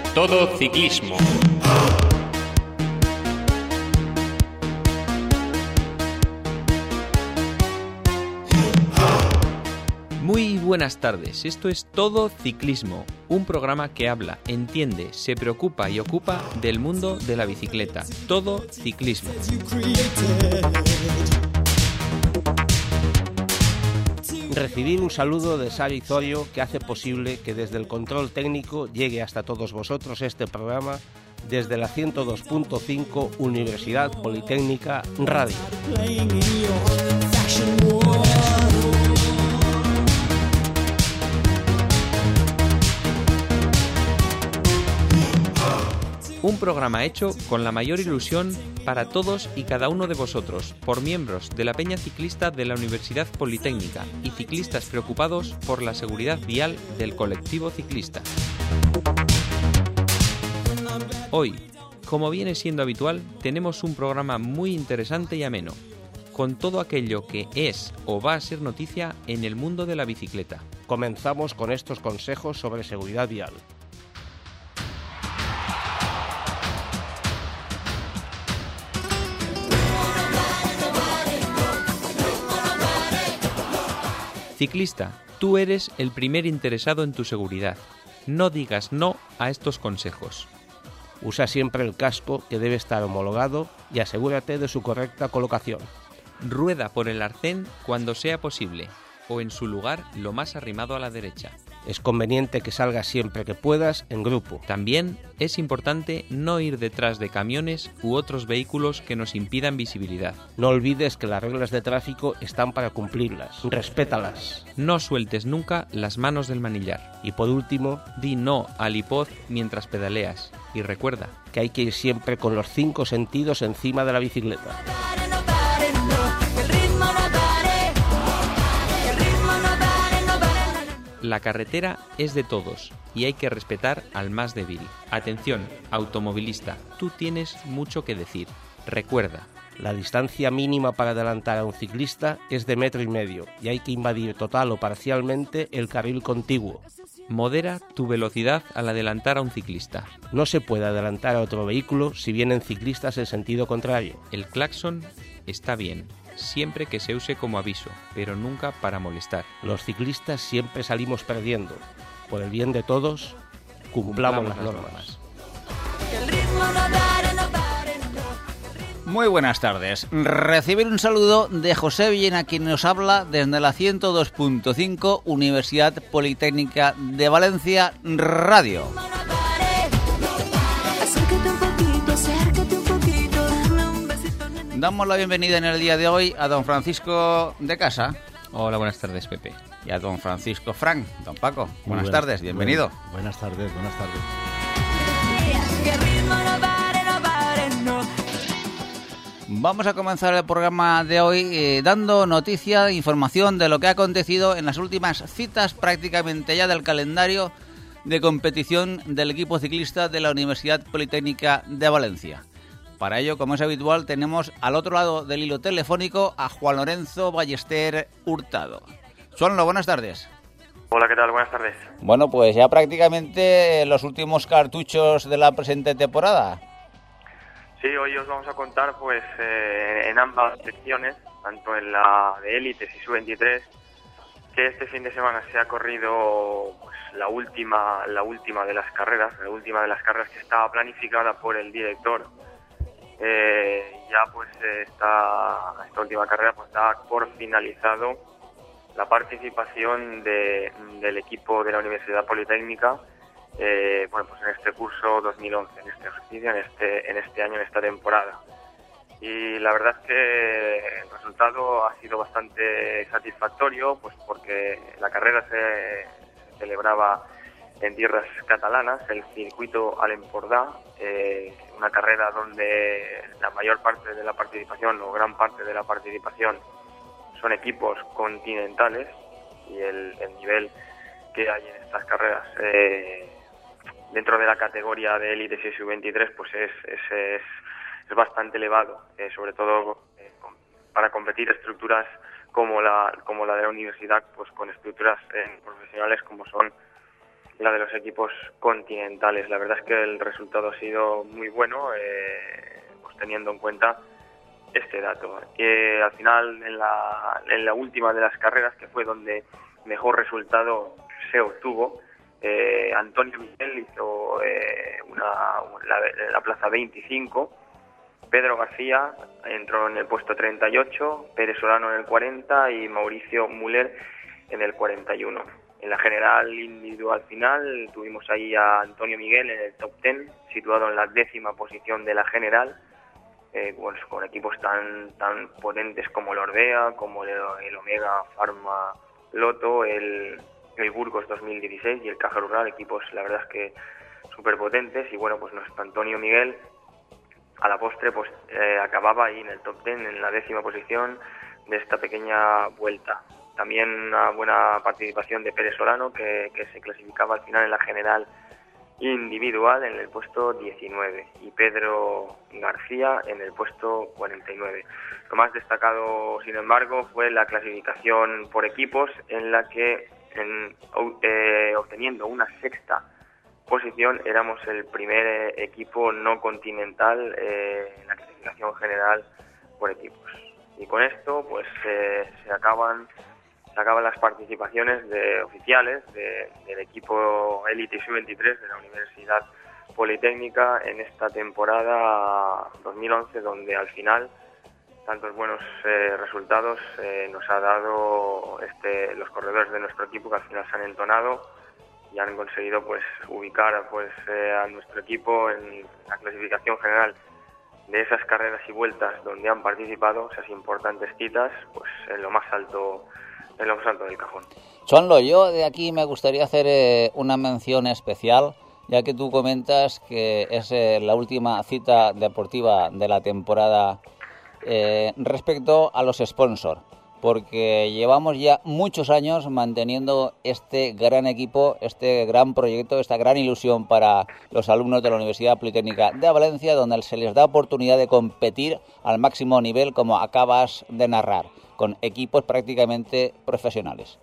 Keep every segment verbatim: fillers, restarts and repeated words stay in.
Todo Ciclismo. Muy buenas tardes, esto es Todo Ciclismo, un programa que habla, entiende, se preocupa y ocupa del mundo de la bicicleta. Todo Ciclismo. Recibir un saludo de Sari Zorio, que hace posible que desde el control técnico llegue hasta todos vosotros este programa desde la ciento dos punto cinco Universidad Politécnica Radio. Un programa hecho con la mayor ilusión para todos y cada uno de vosotros, por miembros de la Peña Ciclista de la Universidad Politécnica y ciclistas preocupados por la seguridad vial del colectivo ciclista. Hoy, como viene siendo habitual, tenemos un programa muy interesante y ameno, con todo aquello que es o va a ser noticia en el mundo de la bicicleta. Comenzamos con estos consejos sobre seguridad vial. Ciclista, tú eres el primer interesado en tu seguridad. No digas no a estos consejos. Usa siempre el casco, que debe estar homologado, y asegúrate de su correcta colocación. Rueda por el arcén cuando sea posible, o en su lugar lo más arrimado a la derecha. Es conveniente que salgas siempre que puedas en grupo. También es importante no ir detrás de camiones u otros vehículos que nos impidan visibilidad. No olvides que las reglas de tráfico están para cumplirlas. Respétalas. No sueltes nunca las manos del manillar. Y por último, di no al iPod mientras pedaleas. Y recuerda que hay que ir siempre con los cinco sentidos encima de la bicicleta. La carretera es de todos y hay que respetar al más débil. Atención, automovilista, tú tienes mucho que decir. Recuerda, la distancia mínima para adelantar a un ciclista es de metro y medio y hay que invadir total o parcialmente el carril contiguo. Modera tu velocidad al adelantar a un ciclista. No se puede adelantar a otro vehículo si vienen ciclistas en sentido contrario. El claxon está bien, siempre que se use como aviso, pero nunca para molestar. Los ciclistas siempre salimos perdiendo. Por el bien de todos, cumplamos, cumplamos las, las normas. normas. Muy buenas tardes. Recibir un saludo de José Villena, quien nos habla desde la ciento dos punto cinco Universidad Politécnica de Valencia Radio. Damos la bienvenida en el día de hoy a don Francisco de Casa. Hola, buenas tardes, Pepe. Y a don Francisco Frank. Don Paco, buenas, buenas tardes, bienvenido. Buenas, buenas tardes, buenas tardes. Vamos a comenzar el programa de hoy eh, dando noticia, información de lo que ha acontecido en las últimas citas prácticamente ya del calendario de competición del equipo ciclista de la Universidad Politécnica de Valencia. Para ello, como es habitual, tenemos al otro lado del hilo telefónico a Juan Lorenzo Ballester Hurtado. Juanlo, buenas tardes. Hola, ¿qué tal? Buenas tardes. Bueno, pues ya prácticamente los últimos cartuchos de la presente temporada. Sí, hoy os vamos a contar pues eh, en ambas secciones, tanto en la de élites y sub veintitrés, que este fin de semana se ha corrido pues, la última la última de las carreras, la última de las carreras que estaba planificada por el director. Eh, ya pues esta, esta última carrera pues da por finalizado la participación de, del equipo de la Universidad Politécnica eh, bueno pues en este curso dos mil once, en este ejercicio, en este en este año, en esta temporada. Y la verdad es que el resultado ha sido bastante satisfactorio, pues porque la carrera se, se celebraba en tierras catalanas, el circuito al Empordà, eh, una carrera donde la mayor parte de la participación o gran parte de la participación son equipos continentales y el, el nivel que hay en estas carreras eh, dentro de la categoría de élites y sub veintitrés pues es, es, es, es bastante elevado, eh, sobre todo eh, para competir estructuras como la como la de la universidad, pues con estructuras eh, profesionales como son la de los equipos continentales. La verdad es que el resultado ha sido muy bueno, eh, pues teniendo en cuenta este dato. Que al final, en la, en la última de las carreras, que fue donde mejor resultado se obtuvo, eh, Antonio Miguel hizo eh, una, la, la plaza veinticinco, Pedro García entró en el puesto treinta y ocho, Pérez Solano en el cuarenta y Mauricio Müller en el cuarenta y uno. En la general individual final tuvimos ahí a Antonio Miguel en el top diez, situado en la décima posición de la general, eh, pues con equipos tan tan potentes como el Orbea, como el, el Omega Pharma Loto, el, el Burgos dos mil dieciséis y el Caja Rural, equipos la verdad es que súper potentes. Y bueno, pues nuestro Antonio Miguel a la postre pues eh, acababa ahí en el top diez, en la décima posición de esta pequeña vuelta. También una buena participación de Pérez Solano, que, que se clasificaba al final en la general individual en el puesto diecinueve, y Pedro García en el puesto cuarenta y nueve. Lo más destacado, sin embargo, fue la clasificación por equipos, en la que, en, eh, obteniendo una sexta posición, éramos el primer eh, equipo no continental eh, en la clasificación general por equipos. Y con esto, pues eh, se acaban se acaban las participaciones de oficiales de, del equipo Élite sub veintitrés de la Universidad Politécnica en esta temporada dos mil once, donde al final tantos buenos eh, resultados eh, nos ha dado este los corredores de nuestro equipo, que al final se han entonado y han conseguido pues ubicar pues eh, a nuestro equipo en la clasificación general de esas carreras y vueltas donde han participado, esas importantes citas, pues en lo más alto en lo más alto del cajón. Chonlo, yo de aquí me gustaría hacer eh, una mención especial, ya que tú comentas que es eh, la última cita deportiva de la temporada eh, respecto a los sponsors, porque llevamos ya muchos años manteniendo este gran equipo, este gran proyecto, esta gran ilusión para los alumnos de la Universidad Politécnica de Valencia, donde se les da oportunidad de competir al máximo nivel, como acabas de narrar, con equipos prácticamente profesionales.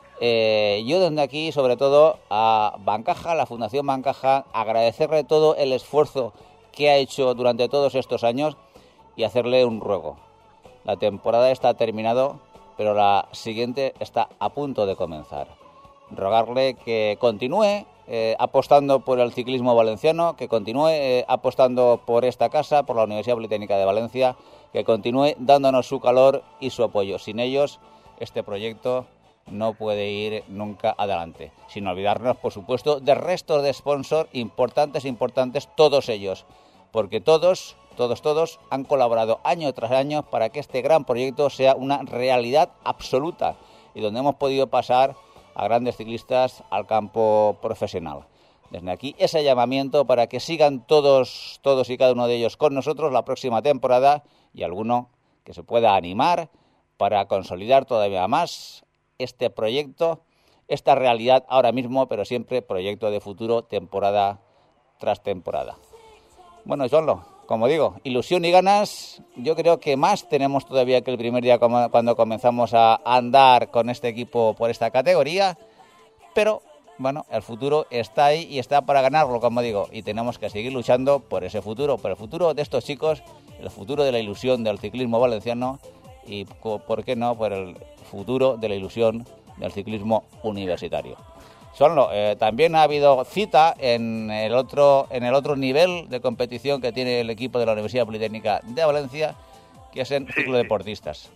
Eh, yo desde aquí, sobre todo a Bancaja, la Fundación Bancaja, agradecerle todo el esfuerzo que ha hecho durante todos estos años y hacerle un ruego. La temporada está terminado, pero la siguiente está a punto de comenzar. Rogarle que continúe eh, apostando por el ciclismo valenciano, que continúe eh, apostando por esta casa, por la Universidad Politécnica de Valencia, que continúe dándonos su calor y su apoyo. Sin ellos, este proyecto no puede ir nunca adelante. Sin olvidarnos, por supuesto, de restos de sponsors importantes, importantes, todos ellos, porque todos, todos, todos han colaborado año tras año para que este gran proyecto sea una realidad absoluta y donde hemos podido pasar a grandes ciclistas al campo profesional. Desde aquí, ese llamamiento para que sigan todos, todos y cada uno de ellos con nosotros la próxima temporada, y alguno que se pueda animar para consolidar todavía más este proyecto, esta realidad ahora mismo, pero siempre proyecto de futuro, temporada tras temporada. Bueno, Johnlo, como digo, ilusión y ganas, yo creo que más tenemos todavía que el primer día cuando comenzamos a andar con este equipo por esta categoría, pero bueno, el futuro está ahí y está para ganarlo, como digo, y tenemos que seguir luchando por ese futuro, por el futuro de estos chicos, el futuro de la ilusión del ciclismo valenciano y, ¿por qué no?, por el futuro de la ilusión del ciclismo universitario. Sonlo, eh, también ha habido cita en el otro en el otro nivel de competición que tiene el equipo de la Universidad Politécnica de Valencia, que es en sí, ciclodeportistas.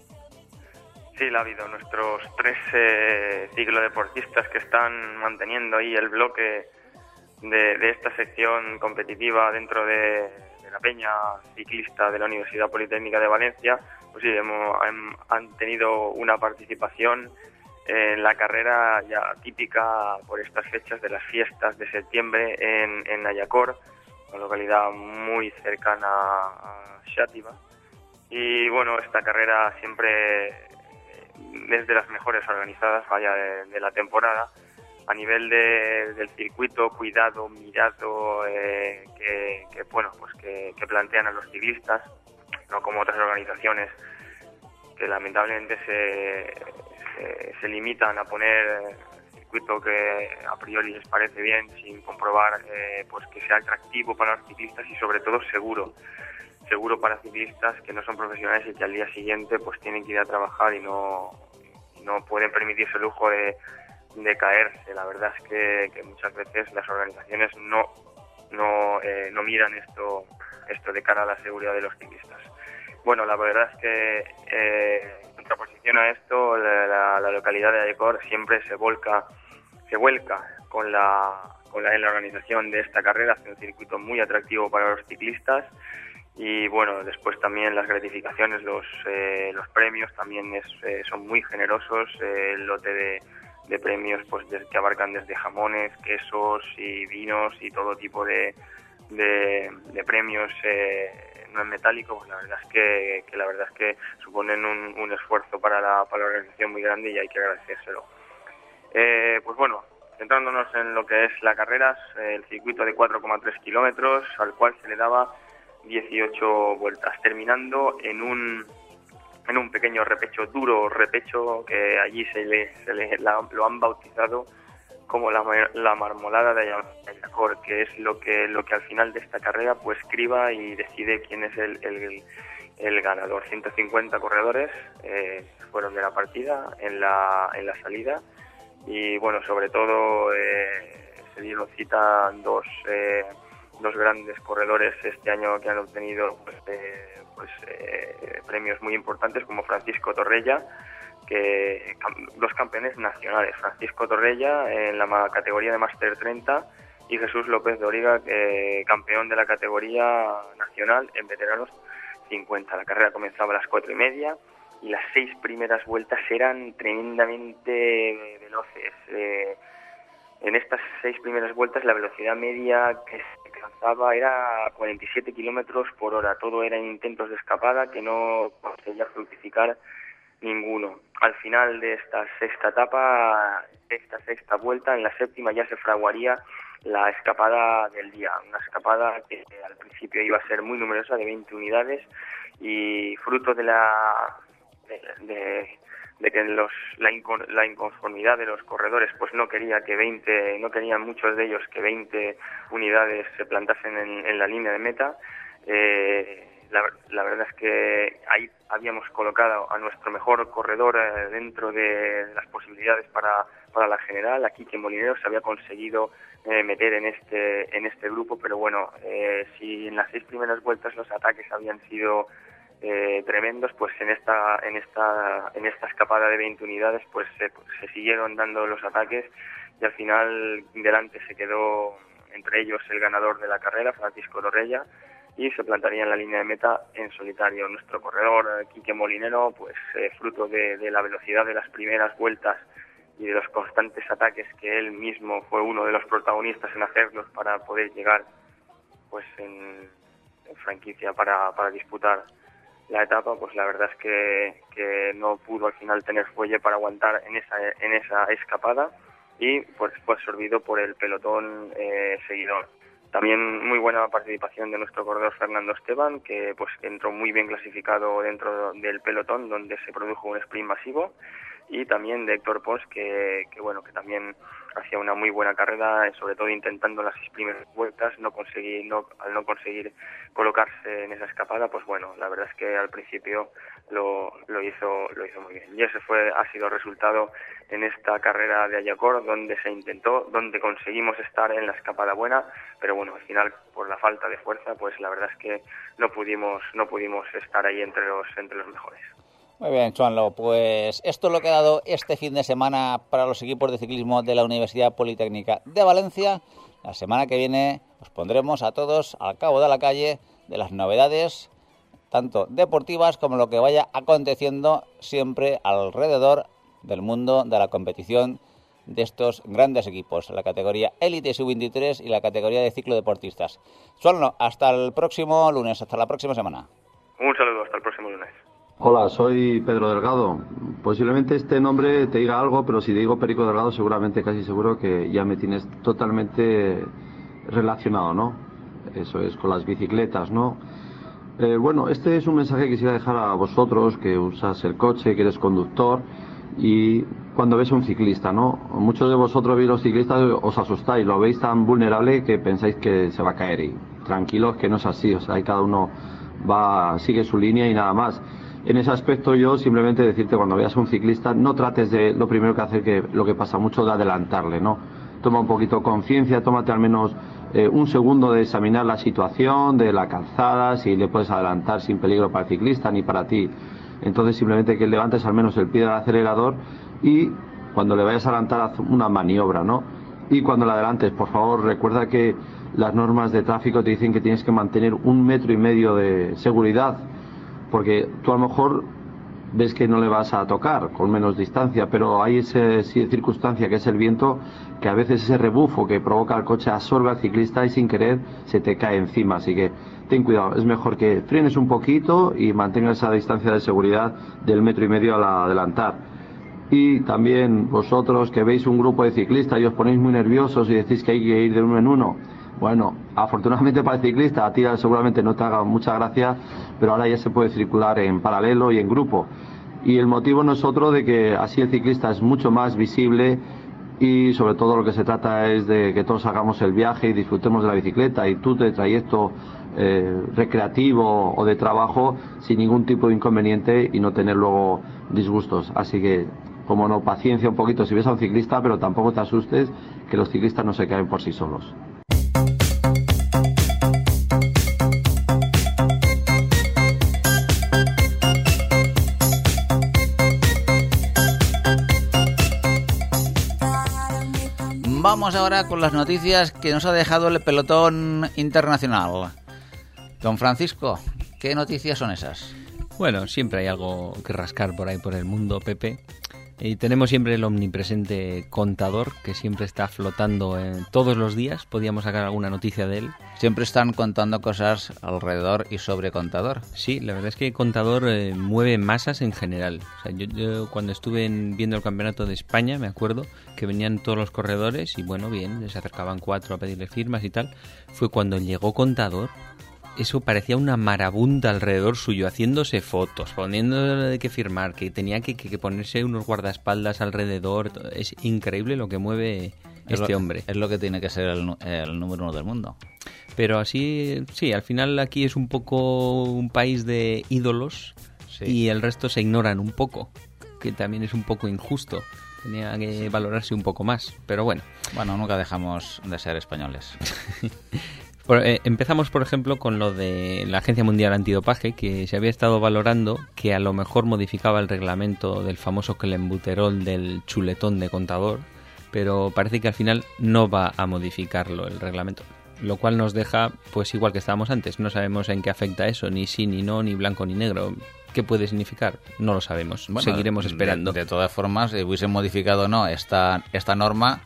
Sí, la ha habido nuestros tres eh, ciclodeportistas que están manteniendo ahí el bloque de, de esta sección competitiva dentro de, de la peña ciclista de la Universidad Politécnica de Valencia. Pues sí, hemos, hem, han tenido una participación en la carrera ya típica por estas fechas de las fiestas de septiembre en, en Ayacor, una localidad muy cercana a Xàtiva. Y bueno, esta carrera siempre es de las mejores organizadas, vaya, de, de la temporada, a nivel de, del circuito, cuidado, mirado, eh, que, que bueno, pues que, que plantean a los ciclistas, no como otras organizaciones que lamentablemente se, se, se limitan a poner circuito que a priori les parece bien, sin comprobar eh, pues que sea atractivo para los ciclistas y sobre todo seguro. Seguro para ciclistas que no son profesionales y que al día siguiente pues tienen que ir a trabajar y no, y no pueden permitirse el lujo de, de caerse. La verdad es que, que muchas veces las organizaciones no, no, eh, no miran esto, esto de cara a la seguridad de los ciclistas. Bueno, la verdad es que eh, en contraposición a esto, la, la, la localidad de Allecor siempre se volca, se vuelca con la, con la, en la organización de esta carrera, hace un circuito muy atractivo para los ciclistas. Y bueno, después también las gratificaciones, los eh, los premios también es, eh, son muy generosos. Eh, el lote de, de premios pues desde, que abarcan desde jamones, quesos y vinos y todo tipo de, de, de premios eh, no en metálico. Pues la verdad es que, que la verdad es que suponen un, un esfuerzo para la, para la organización muy grande y hay que agradecérselo. Eh, pues bueno, centrándonos en lo que es la carrera, eh, el circuito de cuatro coma tres kilómetros al cual se le daba dieciocho vueltas, terminando en un en un pequeño repecho, duro repecho, que allí se le, se le la, lo han bautizado como la, la marmolada de Allecor, que es lo que lo que al final de esta carrera pues criba y decide quién es el, el, el ganador. ciento cincuenta corredores eh, fueron de la partida en la en la salida y bueno, sobre todo eh, se dieron cita dos eh, dos grandes corredores este año que han obtenido pues, eh, pues eh, premios muy importantes, como Francisco Torrella, que dos campeones nacionales, Francisco Torrella en la categoría de Máster treinta y Jesús López de Origa, eh, campeón de la categoría nacional en veteranos cincuenta. La carrera comenzaba a las cuatro y media y las seis primeras vueltas eran tremendamente veloces. Eh, en estas seis primeras vueltas la velocidad media que se alcanzaba era cuarenta y siete kilómetros por hora. Todo eran intentos de escapada que no conseguía fructificar ninguno. Al final de esta sexta etapa, esta sexta vuelta, en la séptima ya se fraguaría la escapada del día. Una escapada que al principio iba a ser muy numerosa, de veinte unidades, y fruto de la de, de, de que los, la, incon, la inconformidad de los corredores pues no quería que veinte, no querían muchos de ellos que veinte unidades se plantasen en, en la línea de meta. Eh, la, la verdad es que ahí habíamos colocado a nuestro mejor corredor eh, dentro de las posibilidades para, para la general. Aquí que Molinero se había conseguido eh, meter en este en este grupo, pero bueno, eh, si en las seis primeras vueltas los ataques habían sido Eh, tremendos, pues en esta en esta en esta escapada de veinte unidades pues se, pues se siguieron dando los ataques y al final delante se quedó entre ellos el ganador de la carrera, Francisco Torrella, y se plantaría en la línea de meta en solitario. Nuestro corredor Quique Molinero, pues eh, fruto de, de la velocidad de las primeras vueltas y de los constantes ataques que él mismo fue uno de los protagonistas en hacerlos para poder llegar pues en, en franquicia para, para disputar la etapa, pues la verdad es que, que no pudo al final tener fuelle para aguantar en esa en esa escapada y pues fue absorbido por el pelotón eh, seguidor. También muy buena participación de nuestro corredor Fernando Esteban, que pues entró muy bien clasificado dentro del pelotón, donde se produjo un sprint masivo, y también de Héctor Pons, que, que bueno que también hacía una muy buena carrera, sobre todo intentando las seis primeras vueltas, no conseguir, no, al no conseguir colocarse en esa escapada, pues bueno, la verdad es que al principio lo, lo hizo lo hizo muy bien. Y ese fue ha sido el resultado en esta carrera de Allecor, donde se intentó, donde conseguimos estar en la escapada buena, pero bueno, al final por la falta de fuerza, pues la verdad es que no pudimos no pudimos estar ahí entre los entre los mejores. Muy bien, Chuanlo, pues esto es lo que ha dado este fin de semana para los equipos de ciclismo de la Universidad Politécnica de Valencia. La semana que viene os pondremos a todos al cabo de la calle de las novedades, tanto deportivas como lo que vaya aconteciendo siempre alrededor del mundo de la competición de estos grandes equipos, la categoría Élite sub veintitrés y la categoría de ciclodeportistas. Chuanlo, hasta el próximo lunes, hasta la próxima semana. Un saludo, hasta el próximo lunes. Hola, soy Pedro Delgado. Posiblemente este nombre te diga algo, pero si te digo Perico Delgado, seguramente, casi seguro que ya me tienes totalmente relacionado, ¿no? Eso es, con las bicicletas, ¿no? Eh, bueno, este es un mensaje que quisiera dejar a vosotros, que usas el coche, que eres conductor, y cuando ves a un ciclista, ¿no? Muchos de vosotros veis los ciclistas, os asustáis, lo veis tan vulnerable que pensáis que se va a caer, y tranquilos que no es así, o sea, ahí cada uno va, sigue su línea y nada más. En ese aspecto yo simplemente decirte, cuando veas a un ciclista, no trates de, lo primero que hacer, que lo que pasa mucho, de adelantarle, ¿no? Toma un poquito conciencia, tómate al menos eh, un segundo de examinar la situación de la calzada, si le puedes adelantar sin peligro para el ciclista ni para ti. Entonces simplemente que levantes al menos el pie del acelerador, y cuando le vayas a adelantar haz una maniobra, ¿no? Y cuando le adelantes, por favor, recuerda que las normas de tráfico te dicen que tienes que mantener un metro y medio de seguridad, porque tú a lo mejor ves que no le vas a tocar con menos distancia, pero hay esa circunstancia que es el viento, que a veces ese rebufo que provoca el coche absorbe al ciclista y sin querer se te cae encima. Así que ten cuidado, es mejor que frenes un poquito y mantengas esa distancia de seguridad del metro y medio al adelantar. Y también vosotros que veis un grupo de ciclistas y os ponéis muy nerviosos y decís que hay que ir de uno en uno, bueno, afortunadamente para el ciclista, a ti seguramente no te haga mucha gracia, pero ahora ya se puede circular en paralelo y en grupo. Y el motivo no es otro de que así el ciclista es mucho más visible, y sobre todo lo que se trata es de que todos hagamos el viaje y disfrutemos de la bicicleta, y tú de trayecto eh, recreativo o de trabajo sin ningún tipo de inconveniente, y no tener luego disgustos. Así que, como no, paciencia un poquito si ves a un ciclista, pero tampoco te asustes, que los ciclistas no se caen por sí solos. Vamos ahora con las noticias que nos ha dejado el pelotón internacional. Don Francisco, ¿qué noticias son esas? Bueno, siempre hay algo que rascar por ahí por el mundo, Pepe. Y tenemos siempre el omnipresente Contador, que siempre está flotando en todos los días. Podíamos sacar alguna noticia de él. Siempre están contando cosas alrededor y sobre Contador. Sí, la verdad es que Contador eh, mueve masas en general. O sea, yo, yo cuando estuve en, viendo el Campeonato de España, me acuerdo que venían todos los corredores y bueno, bien, se acercaban cuatro a pedirle firmas y tal. Fue cuando llegó Contador. Eso parecía una marabunta alrededor suyo, haciéndose fotos, poniéndole que firmar, que tenía que, que, que ponerse unos guardaespaldas alrededor. Es increíble lo que mueve es este lo, hombre. Es lo que tiene que ser el, el número uno del mundo. Pero así, sí, al final aquí es un poco un país de ídolos, sí, y el resto se ignoran un poco, que también es un poco injusto. Tenía que valorarse un poco más, pero bueno. Bueno, nunca dejamos de ser españoles. Por, eh, empezamos, por ejemplo, con lo de la Agencia Mundial Antidopaje, que se había estado valorando que a lo mejor modificaba el reglamento del famoso clenbuterol del chuletón de Contador, pero parece que al final no va a modificarlo el reglamento, lo cual nos deja pues igual que estábamos antes. No sabemos en qué afecta eso, ni sí, ni no, ni blanco, ni negro. ¿Qué puede significar? No lo sabemos. Bueno, seguiremos esperando. De, de todas formas, si hubiesen modificado o no esta, esta norma,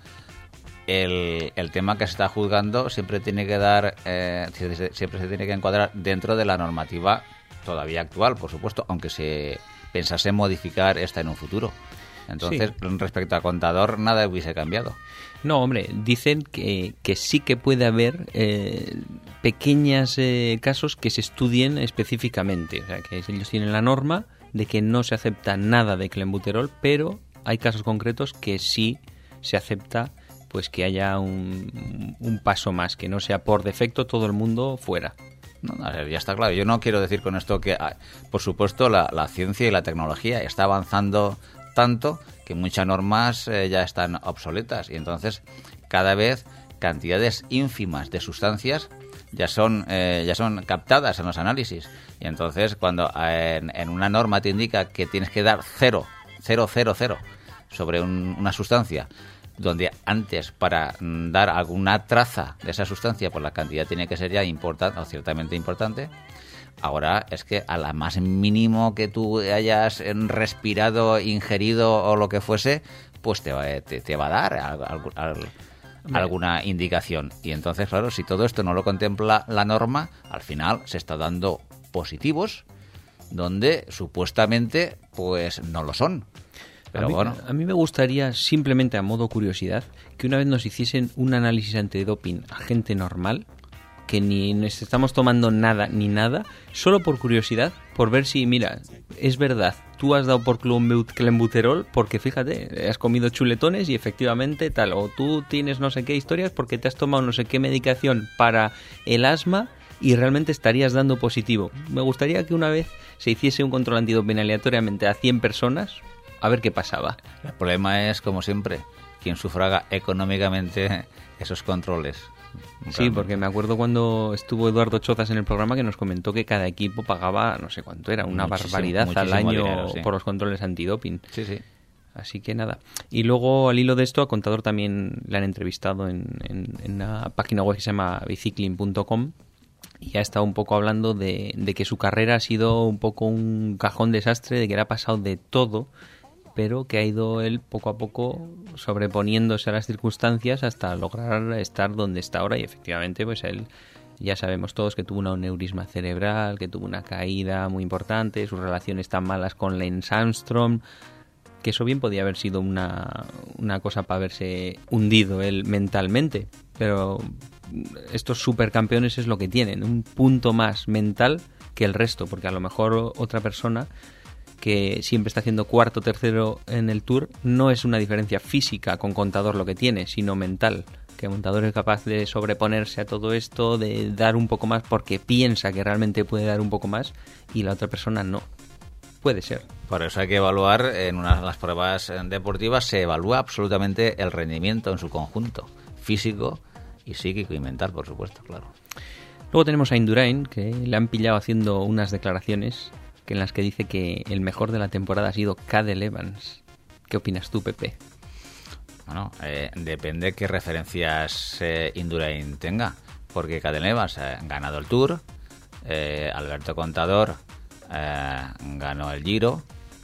El, el tema que se está juzgando siempre tiene que dar, eh, siempre se tiene que encuadrar dentro de la normativa todavía actual, por supuesto, aunque se pensase modificar esta en un futuro. Entonces, sí, respecto a Contador, nada hubiese cambiado. No, hombre, dicen que, que sí que puede haber eh, pequeños eh, casos que se estudien específicamente. O sea, que ellos tienen la norma de que no se acepta nada de clenbuterol, pero hay casos concretos que sí se acepta, pues que haya un, un paso más, que no sea por defecto todo el mundo fuera. No, no, ya está claro. Yo no quiero decir con esto que, por supuesto, la, la ciencia y la tecnología está avanzando tanto que muchas normas eh, ya están obsoletas, y entonces cada vez cantidades ínfimas de sustancias ya son eh, ya son captadas en los análisis, y entonces cuando eh, en, en una norma te indica que tienes que dar cero, cero, cero, cero sobre un, una sustancia, donde antes para dar alguna traza de esa sustancia pues la cantidad tiene que ser ya importante o ciertamente importante, ahora es que a la más mínimo que tú hayas respirado, ingerido o lo que fuese, pues te va, te, te va a dar algo, algo, alguna indicación. Y entonces, claro, si todo esto no lo contempla la norma, al final se está dando positivos donde supuestamente pues no lo son. Pero a, mí, bueno. a mí me gustaría, simplemente a modo curiosidad, que una vez nos hiciesen un análisis antidoping a gente normal, que ni nos estamos tomando nada ni nada, solo por curiosidad, por ver si, mira, es verdad, tú has dado por clenbuterol porque, fíjate, has comido chuletones y efectivamente tal, o tú tienes no sé qué historias porque te has tomado no sé qué medicación para el asma y realmente estarías dando positivo. Me gustaría que una vez se hiciese un control antidoping aleatoriamente a cien personas, a ver qué pasaba. El problema es, como siempre, quien sufraga económicamente esos controles. Sí, porque me acuerdo cuando estuvo Eduardo Chozas en el programa que nos comentó que cada equipo pagaba, no sé cuánto era, una muchísimo, barbaridad al año dinero, sí. por los controles antidoping. Sí, sí. Así que nada. Y luego, al hilo de esto, a Contador también le han entrevistado en, en, en una página web que se llama bicicling punto com y ha estado un poco hablando de, de que su carrera ha sido un poco un cajón desastre, de que le ha pasado de todo, pero que ha ido él poco a poco sobreponiéndose a las circunstancias hasta lograr estar donde está ahora. Y efectivamente, pues él, ya sabemos todos que tuvo un aneurisma cerebral, que tuvo una caída muy importante, sus relaciones tan malas con Lance Armstrong, que eso bien podía haber sido una, una cosa para haberse hundido él mentalmente, pero estos supercampeones es lo que tienen, un punto más mental que el resto, porque a lo mejor otra persona que siempre está haciendo cuarto o tercero en el Tour, no es una diferencia física con Contador lo que tiene, sino mental, que Contador es capaz de sobreponerse a todo esto, de dar un poco más porque piensa que realmente puede dar un poco más y la otra persona no. Puede ser. Por eso hay que evaluar, en una de las pruebas deportivas se evalúa absolutamente el rendimiento en su conjunto, físico y psíquico y mental, por supuesto, claro. Luego tenemos a Indurain, que le han pillado haciendo unas declaraciones que en las que dice que el mejor de la temporada ha sido Cadel Evans. ¿Qué opinas tú, Pepe? Bueno, eh, depende qué referencias eh, Indurain tenga, porque Cadel Evans ha ganado el Tour, eh, Alberto Contador eh, ganó el Giro,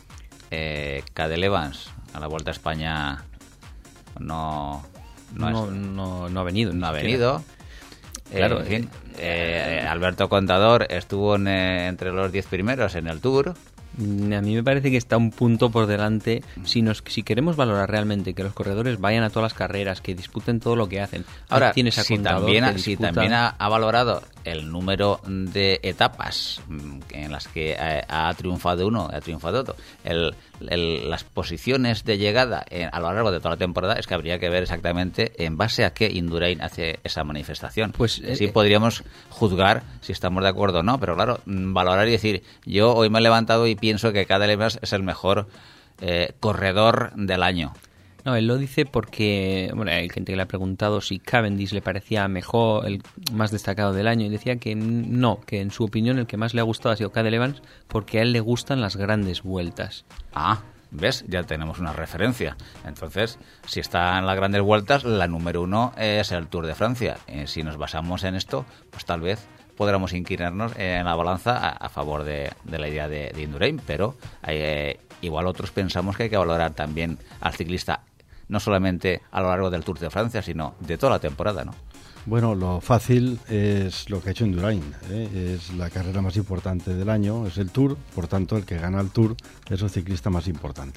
eh, Cadel Evans a la Vuelta a España no no, no, es, no, no ha venido. No ha venido. Claro, eh, en fin, eh, Alberto Contador estuvo en, eh, entre los diez primeros en el Tour. A mí me parece que está un punto por delante. Si nos si queremos valorar realmente que los corredores vayan a todas las carreras, que disputen todo lo que hacen. Ahora, tienes a si, Contador también, que si disputa... también ha, ha valorado el número de etapas en las que ha, ha triunfado uno, ha triunfado otro, el, el, las posiciones de llegada en, a lo largo de toda la temporada, es que habría que ver exactamente en base a qué Indurain hace esa manifestación. Pues sí eh, podríamos juzgar si estamos de acuerdo o no, pero claro, valorar y decir, yo hoy me he levantado y pienso que Cadel Evans es el mejor eh, corredor del año. No, él lo dice porque, bueno, hay gente que le ha preguntado si Cavendish le parecía mejor, el más destacado del año, y decía que no, que en su opinión el que más le ha gustado ha sido Cadel Evans porque a él le gustan las grandes vueltas. Ah, ¿ves? Ya tenemos una referencia. Entonces, si está en las grandes vueltas, la número uno es el Tour de Francia. Eh, si nos basamos en esto, pues tal vez podremos inclinarnos en la balanza a, a favor de, de la idea de, de Indurain, pero eh, igual otros pensamos que hay que valorar también al ciclista no solamente a lo largo del Tour de Francia, sino de toda la temporada, ¿no? Bueno, lo fácil es lo que ha hecho Indurain, ¿eh? Es la carrera más importante del año, es el Tour, por tanto el que gana el Tour es el ciclista más importante.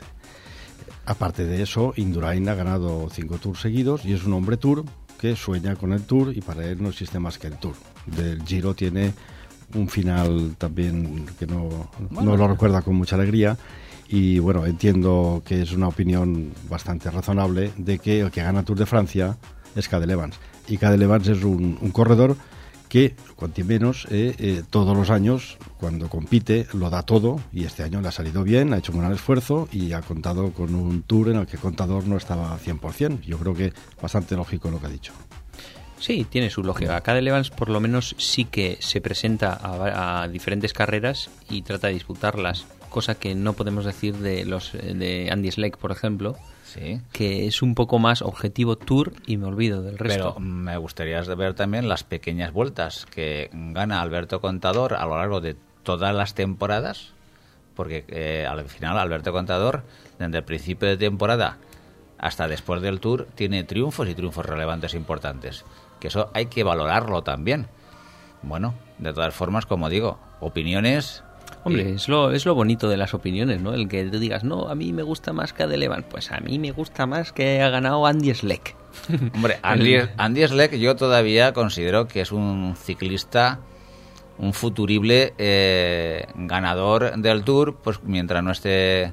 Aparte de eso, Indurain ha ganado cinco Tours seguidos y es un hombre Tour que sueña con el Tour y para él no existe más que el Tour. Del Giro tiene un final también que no, bueno, no lo recuerda con mucha alegría. Y bueno, entiendo que es una opinión bastante razonable de que el que gana el Tour de Francia es Cadel Evans. Y Cadel Evans es un, un corredor que, cuanto menos, eh, eh, todos los años, cuando compite, lo da todo. Y este año le ha salido bien, ha hecho un gran esfuerzo y ha contado con un Tour en el que Contador no estaba al cien por ciento. Yo creo que bastante lógico lo que ha dicho. Sí, tiene su lógica. Cadel Evans por lo menos sí que se presenta a, a diferentes carreras y trata de disputarlas, cosa que no podemos decir de los de Andy Schleck, por ejemplo, sí, que es un poco más objetivo Tour y me olvido del resto. Pero me gustaría ver también las pequeñas vueltas que gana Alberto Contador a lo largo de todas las temporadas, porque eh, al final Alberto Contador, desde el principio de temporada hasta después del Tour, tiene triunfos y triunfos relevantes importantes, que eso hay que valorarlo también. Bueno, de todas formas, como digo, opiniones... Hombre, y... es lo es lo bonito de las opiniones, ¿no? El que tú digas, no, a mí me gusta más Cadel Evans. Pues a mí me gusta más que ha ganado Andy Schleck. Hombre, Andy, Andy Schleck yo todavía considero que es un ciclista un futurible eh, ganador del Tour, pues mientras no esté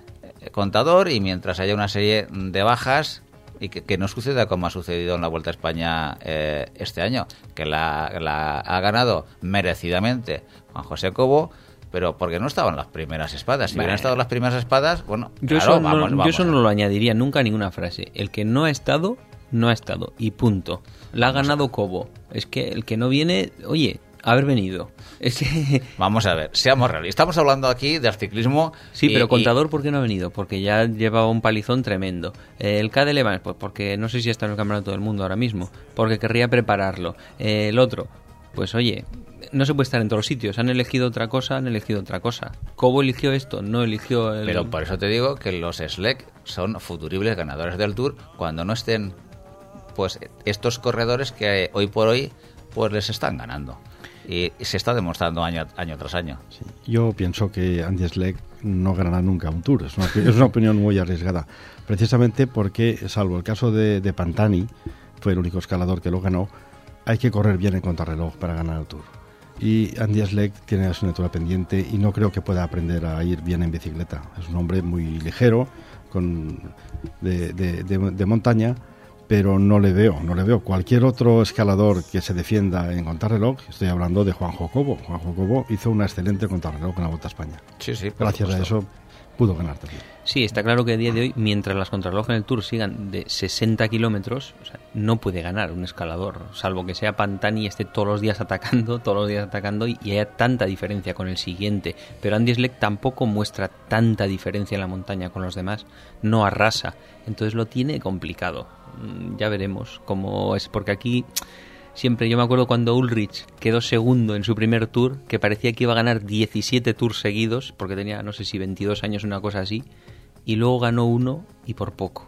Contador y mientras haya una serie de bajas y que, que no suceda como ha sucedido en la Vuelta a España eh, este año, que la, la ha ganado merecidamente Juan José Cobo, pero porque no estaban las primeras espadas. Si bueno, hubieran estado las primeras espadas, bueno, yo, claro, eso, no, vamos, vamos. yo eso no lo añadiría nunca a ninguna frase. El que no ha estado, no ha estado, y punto. La ha ganado Cobo. Es que el que no viene, oye, haber venido. Es que... Vamos a ver, seamos realistas. Estamos hablando aquí del ciclismo. Sí, y, pero Contador, y... ¿por qué no ha venido? Porque ya llevaba un palizón tremendo. Eh, el K D Levans, pues porque no sé si está en el Campeonato del Mundo ahora mismo, porque querría prepararlo. Eh, el otro, pues oye, no se puede estar en todos los sitios. Han elegido otra cosa, han elegido otra cosa. Cobo eligió esto, no eligió el... Pero por eso te digo que los Slek son futuribles ganadores del Tour cuando no estén pues estos corredores que hoy por hoy pues les están ganando. Y se está demostrando año, año tras año. Sí, yo pienso que Andy Schleck no ganará nunca un Tour. Es una, es una opinión muy arriesgada. Precisamente porque, salvo el caso de, de Pantani, fue el único escalador que lo ganó, hay que correr bien en contrarreloj para ganar el Tour. Y Andy Schleck tiene la asignatura pendiente y no creo que pueda aprender a ir bien en bicicleta. Es un hombre muy ligero, con de, de, de, de montaña, pero no le veo, no le veo. Cualquier otro escalador que se defienda en contrarreloj, estoy hablando de Juanjo Cobo. Juanjo Cobo hizo una excelente contrarreloj en la Vuelta a España. Sí, sí. Gracias a eso pudo ganar también. Sí, está claro que a día de hoy, mientras las contrarreloj en el Tour sigan de sesenta kilómetros, o sea, no puede ganar un escalador, salvo que sea Pantani y esté todos los días atacando, todos los días atacando y, y haya tanta diferencia con el siguiente. Pero Andy Schleck tampoco muestra tanta diferencia en la montaña con los demás, no arrasa, entonces lo tiene complicado. Ya veremos cómo es, porque aquí siempre, yo me acuerdo cuando Ulrich quedó segundo en su primer Tour, que parecía que iba a ganar diecisiete Tours seguidos, porque tenía, no sé si veintidós años, una cosa así, y luego ganó uno y por poco,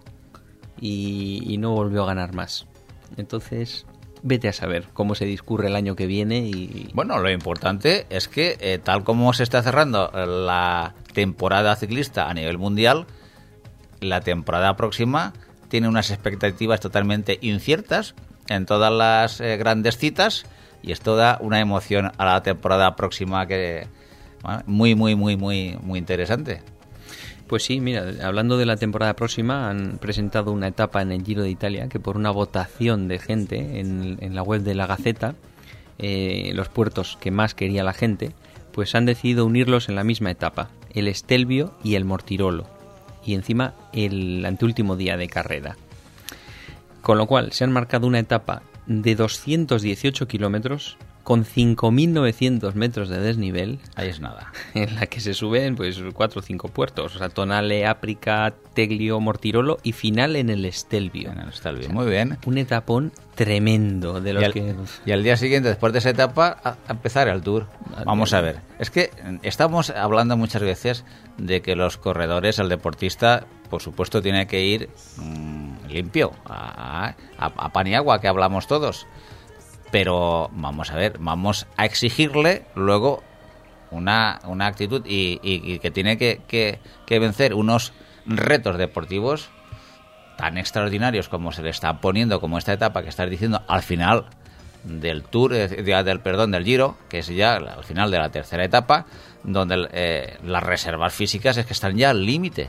y, y no volvió a ganar más. Entonces, vete a saber cómo se discurre el año que viene. Y bueno, lo importante es que eh, tal como se está cerrando la temporada ciclista a nivel mundial, la temporada próxima tiene unas expectativas totalmente inciertas en todas las eh, grandes citas, y esto da una emoción a la temporada próxima que bueno, muy, muy, muy, muy, muy interesante. Pues sí, mira, hablando de la temporada próxima, han presentado una etapa en el Giro de Italia que por una votación de gente en, en la web de la Gaceta, eh, los puertos que más quería la gente, pues han decidido unirlos en la misma etapa, el Stelvio y el Mortirolo, y encima el anteúltimo día de carrera. Con lo cual se han marcado una etapa de doscientos dieciocho kilómetros con cinco mil novecientos metros de desnivel. Ahí es nada. En la que se suben pues cuatro o cinco puertos, o sea, Tonale, Áprica, Teglio, Mortirolo y final en el Stelvio. En el Stelvio, o sea, muy bien. Un etapón tremendo de los y al, que... Y al día siguiente, después de esa etapa, a, a empezar el Tour. Vamos a ver. Es que estamos hablando muchas veces de que los corredores, el deportista, por supuesto, tiene que ir mmm, limpio, a, a, a pan y agua, que hablamos todos. Pero vamos a ver, vamos a exigirle luego una, una actitud y, y, y que tiene que, que, que vencer unos retos deportivos tan extraordinarios como se le está poniendo, como esta etapa que estás diciendo al final del Tour, del perdón, del Giro, que es ya al final de la tercera etapa, donde eh, las reservas físicas es que están ya al límite.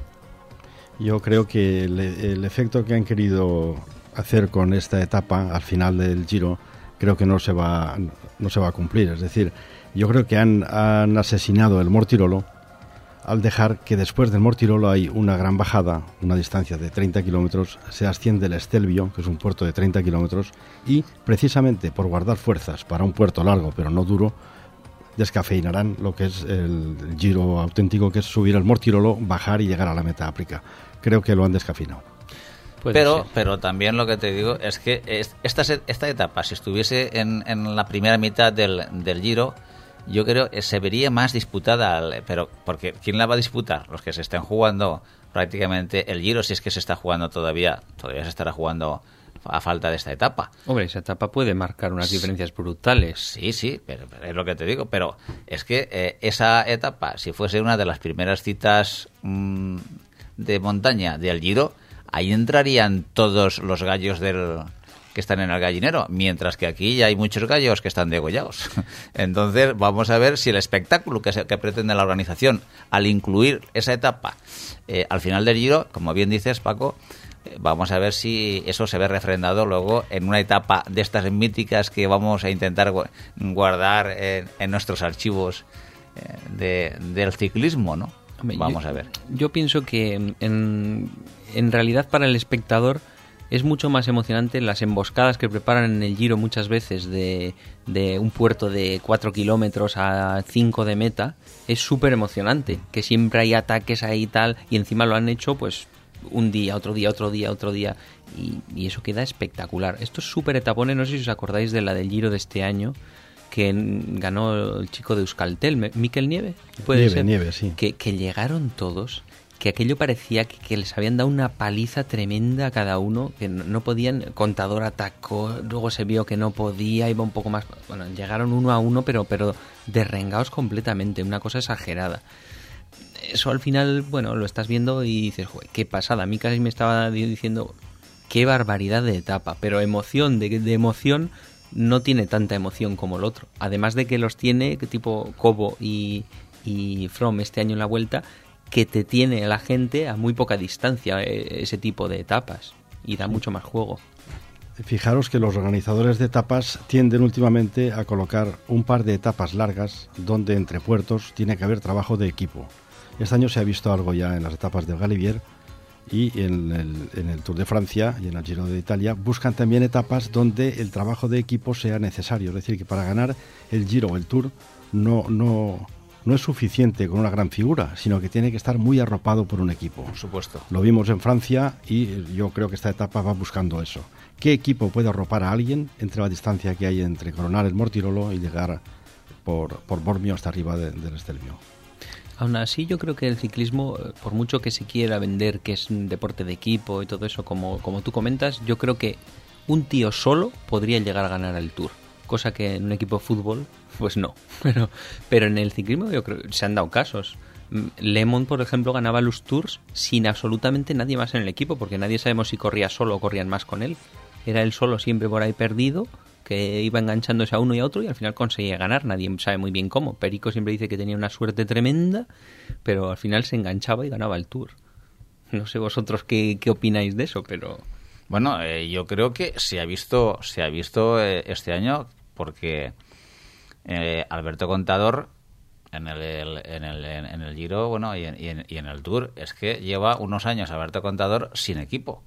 Yo creo que el, el efecto que han querido hacer con esta etapa al final del Giro creo que no se va no se va a cumplir. Es decir, yo creo que han, han asesinado el Mortirolo al dejar que después del Mortirolo hay una gran bajada, una distancia de treinta kilómetros, se asciende el Stelvio, que es un puerto de treinta kilómetros, y precisamente por guardar fuerzas para un puerto largo pero no duro, descafeinarán lo que es el Giro auténtico, que es subir el Mortirolo, bajar y llegar a la meta Áprica. Creo que lo han descafeinado. Pero, pero también lo que te digo es que esta, esta etapa, si estuviese en, en la primera mitad del, del Giro, yo creo que se vería más disputada, pero porque ¿quién la va a disputar? Los que se estén jugando prácticamente el Giro, si es que se está jugando todavía, todavía se estará jugando a falta de esta etapa. Hombre, esa etapa puede marcar unas diferencias brutales. Sí, sí, pero, pero es lo que te digo, pero es que eh, esa etapa, si fuese una de las primeras citas mmm, de montaña del Giro, ahí entrarían todos los gallos del que están en el gallinero, mientras que aquí ya hay muchos gallos que están degollados. Entonces vamos a ver si el espectáculo que, se, que pretende la organización al incluir esa etapa eh, al final del Giro, como bien dices, Paco, eh, vamos a ver si eso se ve refrendado luego en una etapa de estas míticas que vamos a intentar guardar en, en nuestros archivos eh, de, del ciclismo, ¿no? Hombre, vamos yo, a ver. Yo pienso que en, en realidad para el espectador es mucho más emocionante las emboscadas que preparan en el Giro muchas veces de, de un puerto de cuatro kilómetros a cinco de meta. Es súper emocionante, que siempre hay ataques ahí y tal, y encima lo han hecho pues un día, otro día, otro día, otro día, y, y eso queda espectacular. Estos súper etapones, no sé si os acordáis de la del Giro de este año, que ganó el chico de Euskaltel, Mikel Nieve, puede Nieve, ser, Nieve, sí. que, que llegaron todos, que aquello parecía que, que les habían dado una paliza tremenda a cada uno, que no, no podían, Contador atacó, luego se vio que no podía, iba un poco más, bueno, llegaron uno a uno, pero, pero derrengados completamente, una cosa exagerada. Eso al final, bueno, lo estás viendo y dices, joder, qué pasada, a mí casi me estaba diciendo, qué barbaridad de etapa, pero emoción, de, de emoción, no tiene tanta emoción como el otro, además de que los tiene, tipo Cobo y, y Froome este año en la Vuelta, que te tiene la gente a muy poca distancia ese tipo de etapas y da mucho más juego. Fijaros que los organizadores de etapas tienden últimamente a colocar un par de etapas largas donde entre puertos tiene que haber trabajo de equipo. Este año se ha visto algo ya en las etapas del Galibier y en el, en el Tour de Francia y en el Giro de Italia buscan también etapas donde el trabajo de equipo sea necesario. Es decir, que para ganar el Giro o el Tour no... no No es suficiente con una gran figura, sino que tiene que estar muy arropado por un equipo. Por supuesto. Lo vimos en Francia y yo creo que esta etapa va buscando eso. ¿Qué equipo puede arropar a alguien entre la distancia que hay entre coronar el Mortirolo y llegar por, por Bormio hasta arriba de, del Estelvio? Aún así, yo creo que el ciclismo, por mucho que se quiera vender que es un deporte de equipo y todo eso, como, como tú comentas, yo creo que un tío solo podría llegar a ganar el Tour. Cosa que en un equipo de fútbol, pues no. Pero, pero en el ciclismo yo creo que se han dado casos. Lemon, por ejemplo, ganaba los Tours sin absolutamente nadie más en el equipo, porque nadie sabemos si corría solo o corrían más con él. Era él solo siempre por ahí perdido, que iba enganchándose a uno y a otro y al final conseguía ganar. Nadie sabe muy bien cómo. Perico siempre dice que tenía una suerte tremenda, pero al final se enganchaba y ganaba el Tour. No sé vosotros qué, qué opináis de eso, pero... Bueno, eh, yo creo que se ha visto, se ha visto eh, este año... porque eh, Alberto Contador en el, el, en, el, en el Giro, bueno, y en, y, en, y en el Tour, es que lleva unos años Alberto Contador sin equipo.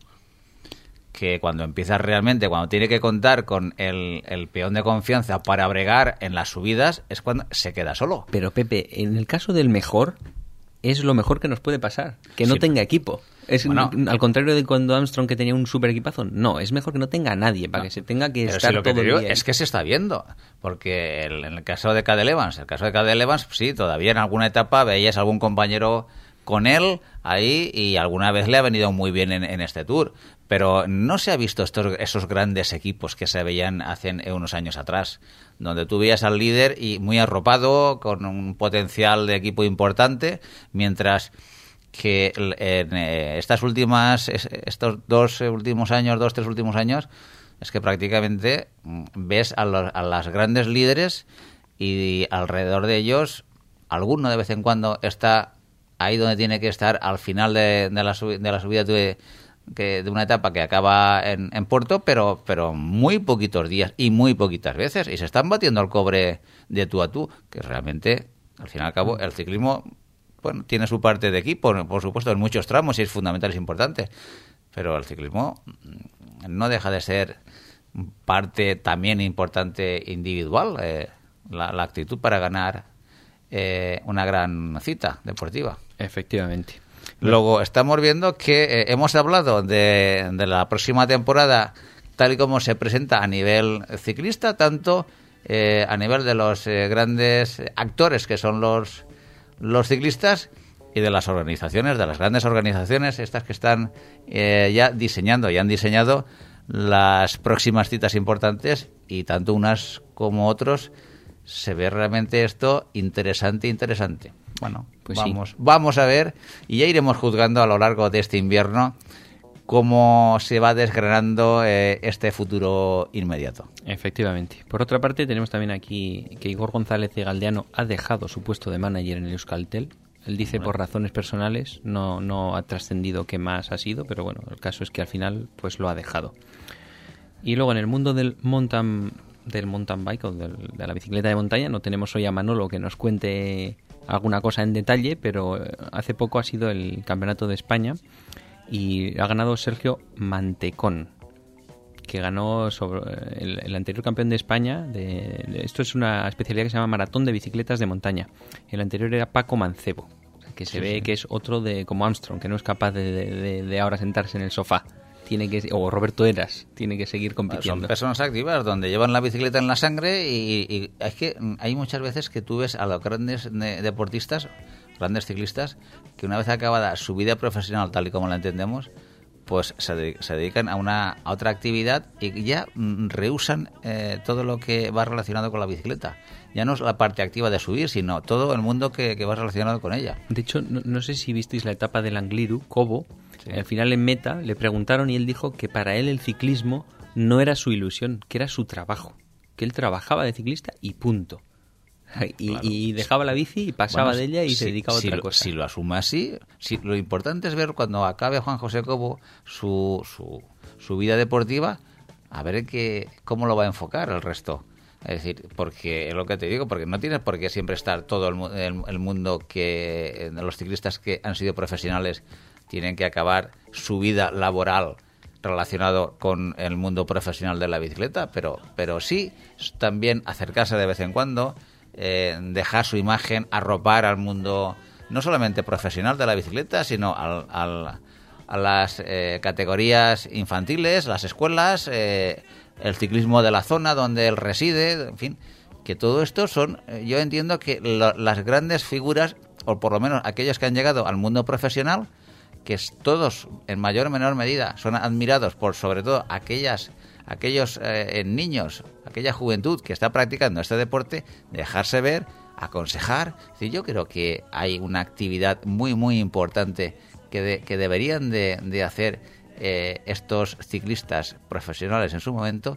Que cuando empieza realmente, cuando tiene que contar con el, el peón de confianza para bregar en las subidas, es cuando se queda solo. Pero Pepe, en el caso del mejor, es lo mejor que nos puede pasar, que no sí, tenga equipo. Es bueno, al contrario de cuando Armstrong, que tenía un super equipazo, no, es mejor que no tenga a nadie para no, que se tenga que estar si lo todo que digo el día. Es que se está viendo, porque el, en el caso de Cadel Evans, el caso de Cadel Evans, sí, todavía en alguna etapa veías algún compañero con él ahí y alguna vez le ha venido muy bien en, en este Tour, pero no se ha visto estos, esos grandes equipos que se veían hace unos años atrás, donde tú veías al líder y muy arropado, con un potencial de equipo importante, mientras que en estas últimas, estos dos últimos años, dos, tres últimos años, es que prácticamente ves a, los, a las grandes líderes y alrededor de ellos, alguno de vez en cuando está ahí donde tiene que estar al final de, de, la, de la subida de, que, de una etapa que acaba en, en Porto, pero, pero muy poquitos días y muy poquitas veces, y se están batiendo al cobre de tú a tú, que realmente, al fin y al cabo, el ciclismo... Bueno, tiene su parte de equipo, por supuesto, en muchos tramos y es fundamental, es importante. Pero el ciclismo no deja de ser parte también importante individual, eh, la, la actitud para ganar eh, una gran cita deportiva. Efectivamente. Luego, estamos viendo que eh, hemos hablado de, de la próxima temporada tal y como se presenta a nivel ciclista, tanto eh, a nivel de los eh, grandes actores que son los... los ciclistas y de las organizaciones, de las grandes organizaciones, estas que están eh, ya diseñando, ya han diseñado las próximas citas importantes y tanto unas como otros se ve realmente esto interesante, interesante. Bueno, pues vamos, sí. vamos a ver y ya iremos juzgando a lo largo de este invierno cómo se va desgranando eh, este futuro inmediato. Efectivamente. Por otra parte, tenemos también aquí que Igor González de Galdeano ha dejado su puesto de manager en el Euskaltel. Él dice bueno. por razones personales, no, no ha trascendido qué más ha sido, pero bueno, el caso es que al final pues lo ha dejado. Y luego en el mundo del mountain, del mountain bike o del, de la bicicleta de montaña, no tenemos hoy a Manolo que nos cuente alguna cosa en detalle, pero hace poco ha sido el Campeonato de España y ha ganado Sergio Mantecón, que ganó sobre el, el anterior campeón de España. De, de, esto es una especialidad que se llama maratón de bicicletas de montaña. El anterior era Paco Mancebo, o sea, que se sí, ve sí. que es otro de como Armstrong, que no es capaz de, de, de ahora sentarse en el sofá. Tiene que, o Roberto Heras, tiene que seguir compitiendo. Son personas activas donde llevan la bicicleta en la sangre y, y es que hay muchas veces que tú ves a los grandes deportistas, grandes ciclistas, que una vez acabada su vida profesional tal y como la entendemos, pues se, se dedican a una a otra actividad y ya rehusan eh, todo lo que va relacionado con la bicicleta. Ya no es la parte activa de subir, sino todo el mundo que, que va relacionado con ella. De hecho, no, no sé si visteis la etapa del Angliru, Cobo. Sí. Al final en meta le preguntaron y él dijo que para él el ciclismo no era su ilusión, que era su trabajo, que él trabajaba de ciclista y punto. Y, claro. y dejaba la bici y pasaba bueno, de ella y si, se dedicaba a si otra lo, cosa. Si lo asume así, si, lo importante es ver cuando acabe Juan José Cobo su, su, su vida deportiva, a ver que, cómo lo va a enfocar el resto. Es decir, porque es lo que te digo, porque no tienes por qué siempre estar todo el, el, el mundo que los ciclistas que han sido profesionales tienen que acabar su vida laboral relacionado con el mundo profesional de la bicicleta, pero, pero sí también acercarse de vez en cuando, eh, dejar su imagen, arropar al mundo no solamente profesional de la bicicleta, sino al, al, a las eh, categorías infantiles, las escuelas, eh, el ciclismo de la zona donde él reside, en fin, que todo esto son, eh, yo entiendo que lo, las grandes figuras, o por lo menos aquellos que han llegado al mundo profesional, que todos en mayor o menor medida son admirados por sobre todo aquellas aquellos eh, niños, aquella juventud que está practicando este deporte, dejarse ver, aconsejar. Es decir, yo creo que hay una actividad muy muy importante que, de, que deberían de, de hacer eh, estos ciclistas profesionales en su momento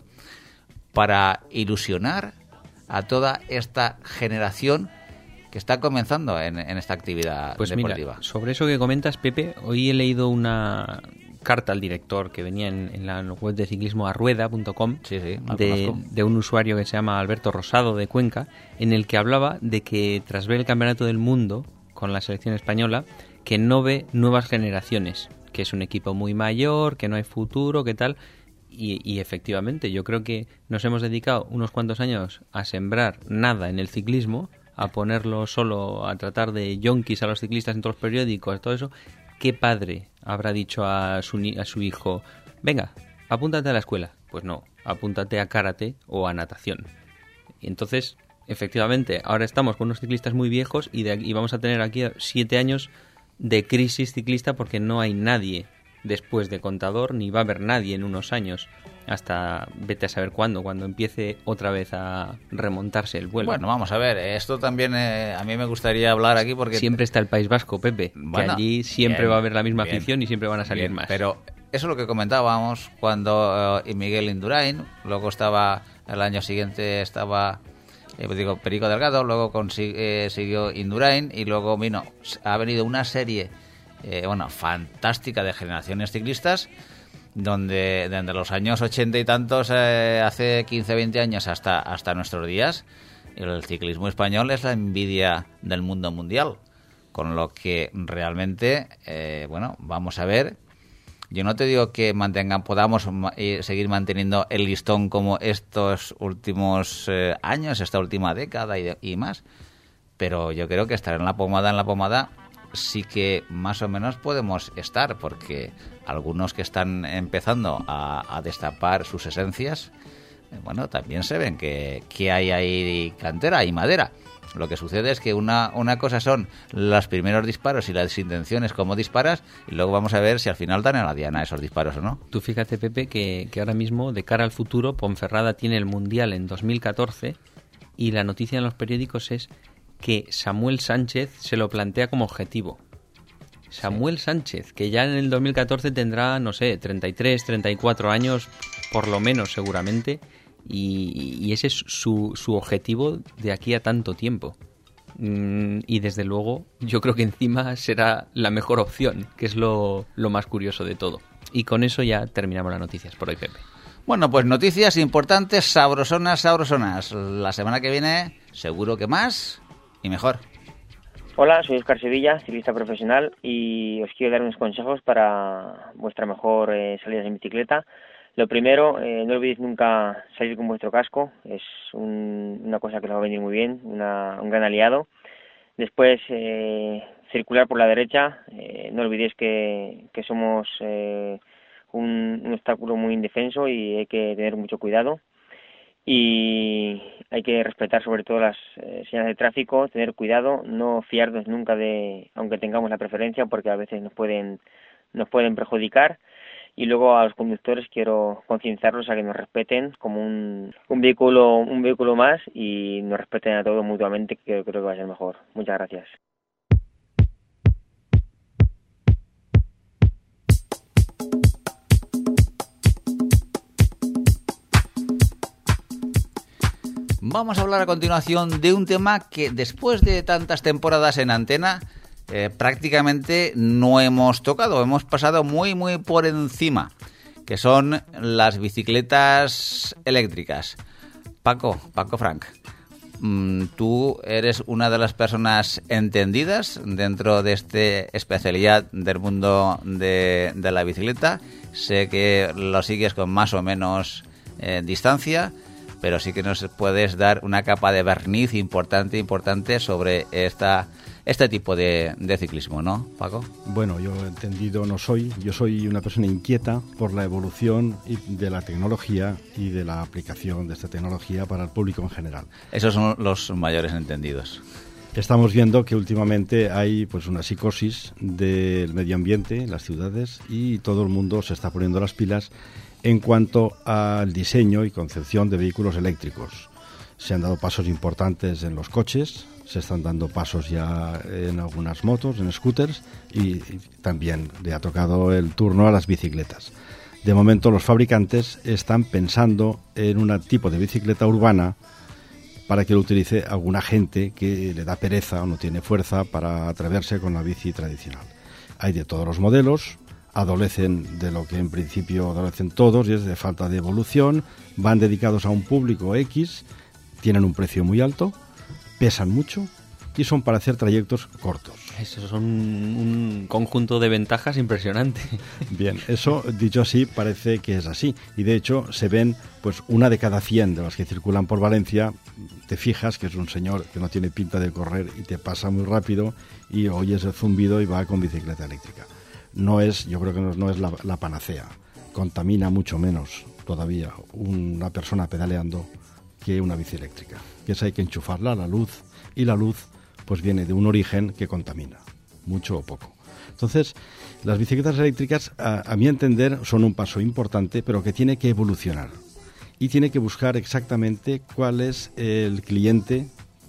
para ilusionar a toda esta generación que está comenzando en, en esta actividad pues deportiva. Mira, sobre eso que comentas, Pepe, hoy he leído una carta al director que venía en, en la web de ciclismo a rueda punto com sí, sí, de, de un usuario que se llama Alberto Rosado de Cuenca, en el que hablaba de que tras ver el Campeonato del Mundo con la selección española, que no ve nuevas generaciones, que es un equipo muy mayor, que no hay futuro, que tal. Y, y efectivamente, yo creo que nos hemos dedicado unos cuantos años a sembrar nada en el ciclismo, a ponerlo solo, a tratar de yonkis a los ciclistas en todos los periódicos, todo eso. ¿Qué padre habrá dicho a su, a su hijo, venga, apúntate a la escuela? Pues no, apúntate a karate o a natación. Y entonces, efectivamente, ahora estamos con unos ciclistas muy viejos y, de, y vamos a tener aquí siete años de crisis ciclista porque no hay nadie después de Contador, ni va a haber nadie en unos años, hasta vete a saber cuándo, cuando empiece otra vez a remontarse el vuelo. Bueno, vamos a ver, esto también eh, a mí me gustaría hablar aquí porque... Siempre está el País Vasco, Pepe, bueno, que allí siempre bien, va a haber la misma bien, afición y siempre van a salir bien, más. Pero eso es lo que comentábamos cuando uh, Miguel Indurain, luego estaba, el año siguiente estaba... Eh, digo, Perico Delgado, luego consi- eh, siguió Indurain y luego vino, ha venido una serie eh, bueno, fantástica de generaciones ciclistas donde desde los años ochenta y tantos, eh, hace quince, veinte años hasta, hasta nuestros días, el ciclismo español es la envidia del mundo mundial, con lo que realmente, eh, bueno, vamos a ver. Yo no te digo que mantengan, podamos eh, seguir manteniendo el listón como estos últimos eh, años, esta última década y, de, y más, pero yo creo que estar en la pomada, en la pomada, sí que más o menos podemos estar, porque algunos que están empezando a, a destapar sus esencias, eh, bueno, también se ven que, que hay ahí cantera y madera. Lo que sucede es que una, una cosa son los primeros disparos y las intenciones, cómo disparas, y luego vamos a ver si al final dan en la diana esos disparos o no. Tú fíjate, Pepe, que, que ahora mismo, de cara al futuro, Ponferrada tiene el Mundial en dos mil catorce y la noticia en los periódicos es que Samuel Sánchez se lo plantea como objetivo. Samuel Sánchez, que ya en el dos mil catorce tendrá, no sé, treinta y tres, treinta y cuatro años, por lo menos seguramente, y, y ese es su, su objetivo de aquí a tanto tiempo. Mm, y desde luego yo creo que encima será la mejor opción, que es lo, lo más curioso de todo. Y con eso ya terminamos las noticias por hoy, Pepe. Bueno, pues noticias importantes, sabrosonas, sabrosonas. La semana que viene seguro que más y mejor. Hola, soy Óscar Sevilla, ciclista profesional, y os quiero dar unos consejos para vuestra mejor eh, salida en bicicleta. Lo primero, eh, no olvidéis nunca salir con vuestro casco, es un, una cosa que os va a venir muy bien, una, un gran aliado. Después, eh, circular por la derecha, eh, no olvidéis que, que somos eh, un, un obstáculo muy indefenso y hay que tener mucho cuidado. Y hay que respetar sobre todo las eh, señales de tráfico, tener cuidado, no fiarnos nunca de, aunque tengamos la preferencia, porque a veces nos pueden nos pueden perjudicar. Y luego a los conductores quiero concienciarlos a que nos respeten como un, un vehículo un vehículo más y nos respeten a todos mutuamente, que creo que va a ser mejor. Muchas gracias. Vamos a hablar a continuación de un tema que después de tantas temporadas en antena eh, prácticamente no hemos tocado, hemos pasado muy muy por encima, que son las bicicletas eléctricas. Paco, Paco Frank, tú eres una de las personas entendidas dentro de esta especialidad del mundo de, de la bicicleta. Sé que lo sigues con más o menos eh, distancia, pero sí que nos puedes dar una capa de barniz importante, importante sobre esta, este tipo de, de ciclismo, ¿no, Paco? Bueno, yo entendido no soy. Yo soy una persona inquieta por la evolución de la tecnología y de la aplicación de esta tecnología para el público en general. Esos son los mayores entendidos. Estamos viendo que últimamente hay pues una psicosis del medio ambiente en las ciudades y todo el mundo se está poniendo las pilas en cuanto al diseño y concepción de vehículos eléctricos. Se han dado pasos importantes en los coches, se están dando pasos ya en algunas motos, en scooters, y también le ha tocado el turno a las bicicletas. De momento los fabricantes están pensando en un tipo de bicicleta urbana para que lo utilice alguna gente que le da pereza o no tiene fuerza para atreverse con la bici tradicional. Hay de todos los modelos, adolecen de lo que en principio adolecen todos, y es de falta de evolución, van dedicados a un público X, tienen un precio muy alto, pesan mucho y son para hacer trayectos cortos. Eso son un conjunto de ventajas impresionante. Bien, eso dicho así parece que es así, y de hecho se ven pues una de cada cien de las que circulan por Valencia. Te fijas que es un señor que no tiene pinta de correr y te pasa muy rápido y oyes el zumbido y va con bicicleta eléctrica. No es, yo creo que no, no es la, la panacea. Contamina mucho menos todavía una persona pedaleando que una bici eléctrica. Que esa hay que enchufarla a la luz, y la luz pues viene de un origen que contamina, mucho o poco. Entonces, las bicicletas eléctricas, a, a mi entender, son un paso importante, pero que tiene que evolucionar. Y tiene que buscar exactamente cuál es el cliente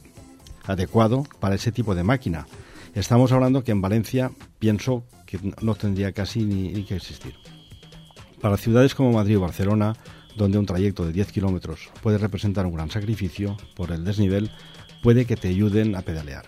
adecuado para ese tipo de máquina. Estamos hablando que en Valencia, pienso que no tendría casi ni, ni que existir. Para ciudades como Madrid o Barcelona, donde un trayecto de diez kilómetros puede representar un gran sacrificio por el desnivel, puede que te ayuden a pedalear.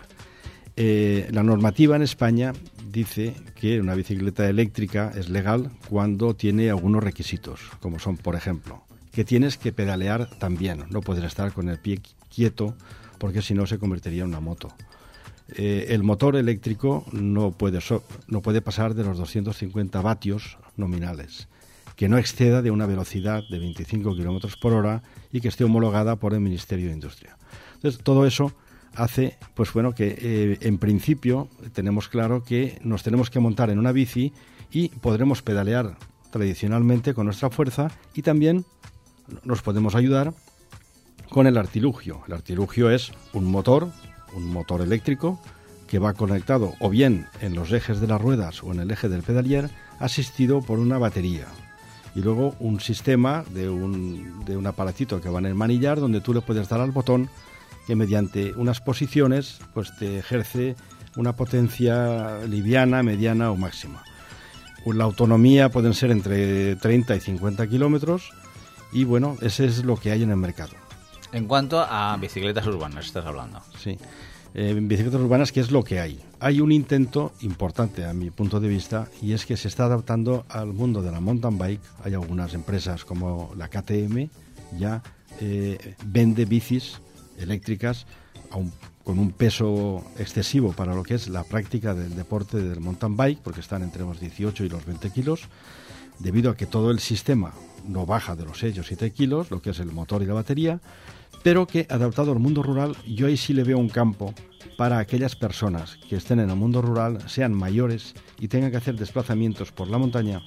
Eh, la normativa en España dice que una bicicleta eléctrica es legal cuando tiene algunos requisitos, como son, por ejemplo, que tienes que pedalear también, no puedes estar con el pie quieto, porque si no se convertiría en una moto. Eh, el motor eléctrico no puede, so, no puede pasar de los doscientos cincuenta vatios nominales, que no exceda de una velocidad de veinticinco kilómetros por hora y que esté homologada por el Ministerio de Industria. Entonces, todo eso hace, pues bueno, que eh, en principio tenemos claro que nos tenemos que montar en una bici y podremos pedalear tradicionalmente con nuestra fuerza, y también nos podemos ayudar con el artilugio. El artilugio es un motor, un motor eléctrico que va conectado o bien en los ejes de las ruedas o en el eje del pedalier, asistido por una batería. Y luego un sistema de un, de un aparatito que va en el manillar, donde tú le puedes dar al botón, que mediante unas posiciones pues te ejerce una potencia liviana, mediana o máxima. La autonomía pueden ser entre treinta y cincuenta kilómetros y bueno, ese es lo que hay en el mercado. En cuanto a bicicletas urbanas, estás hablando. Sí, eh, en bicicletas urbanas, ¿qué es lo que hay? Hay un intento importante a mi punto de vista y es que se está adaptando al mundo de la mountain bike. Hay algunas empresas como la K T M ya eh, vende bicis eléctricas a un, con un peso excesivo para lo que es la práctica del deporte del mountain bike, porque están entre los dieciocho y los veinte kilos, debido a que todo el sistema no baja de los seis o siete kilos, lo que es el motor y la batería, pero que adaptado al mundo rural, yo ahí sí le veo un campo para aquellas personas que estén en el mundo rural, sean mayores y tengan que hacer desplazamientos por la montaña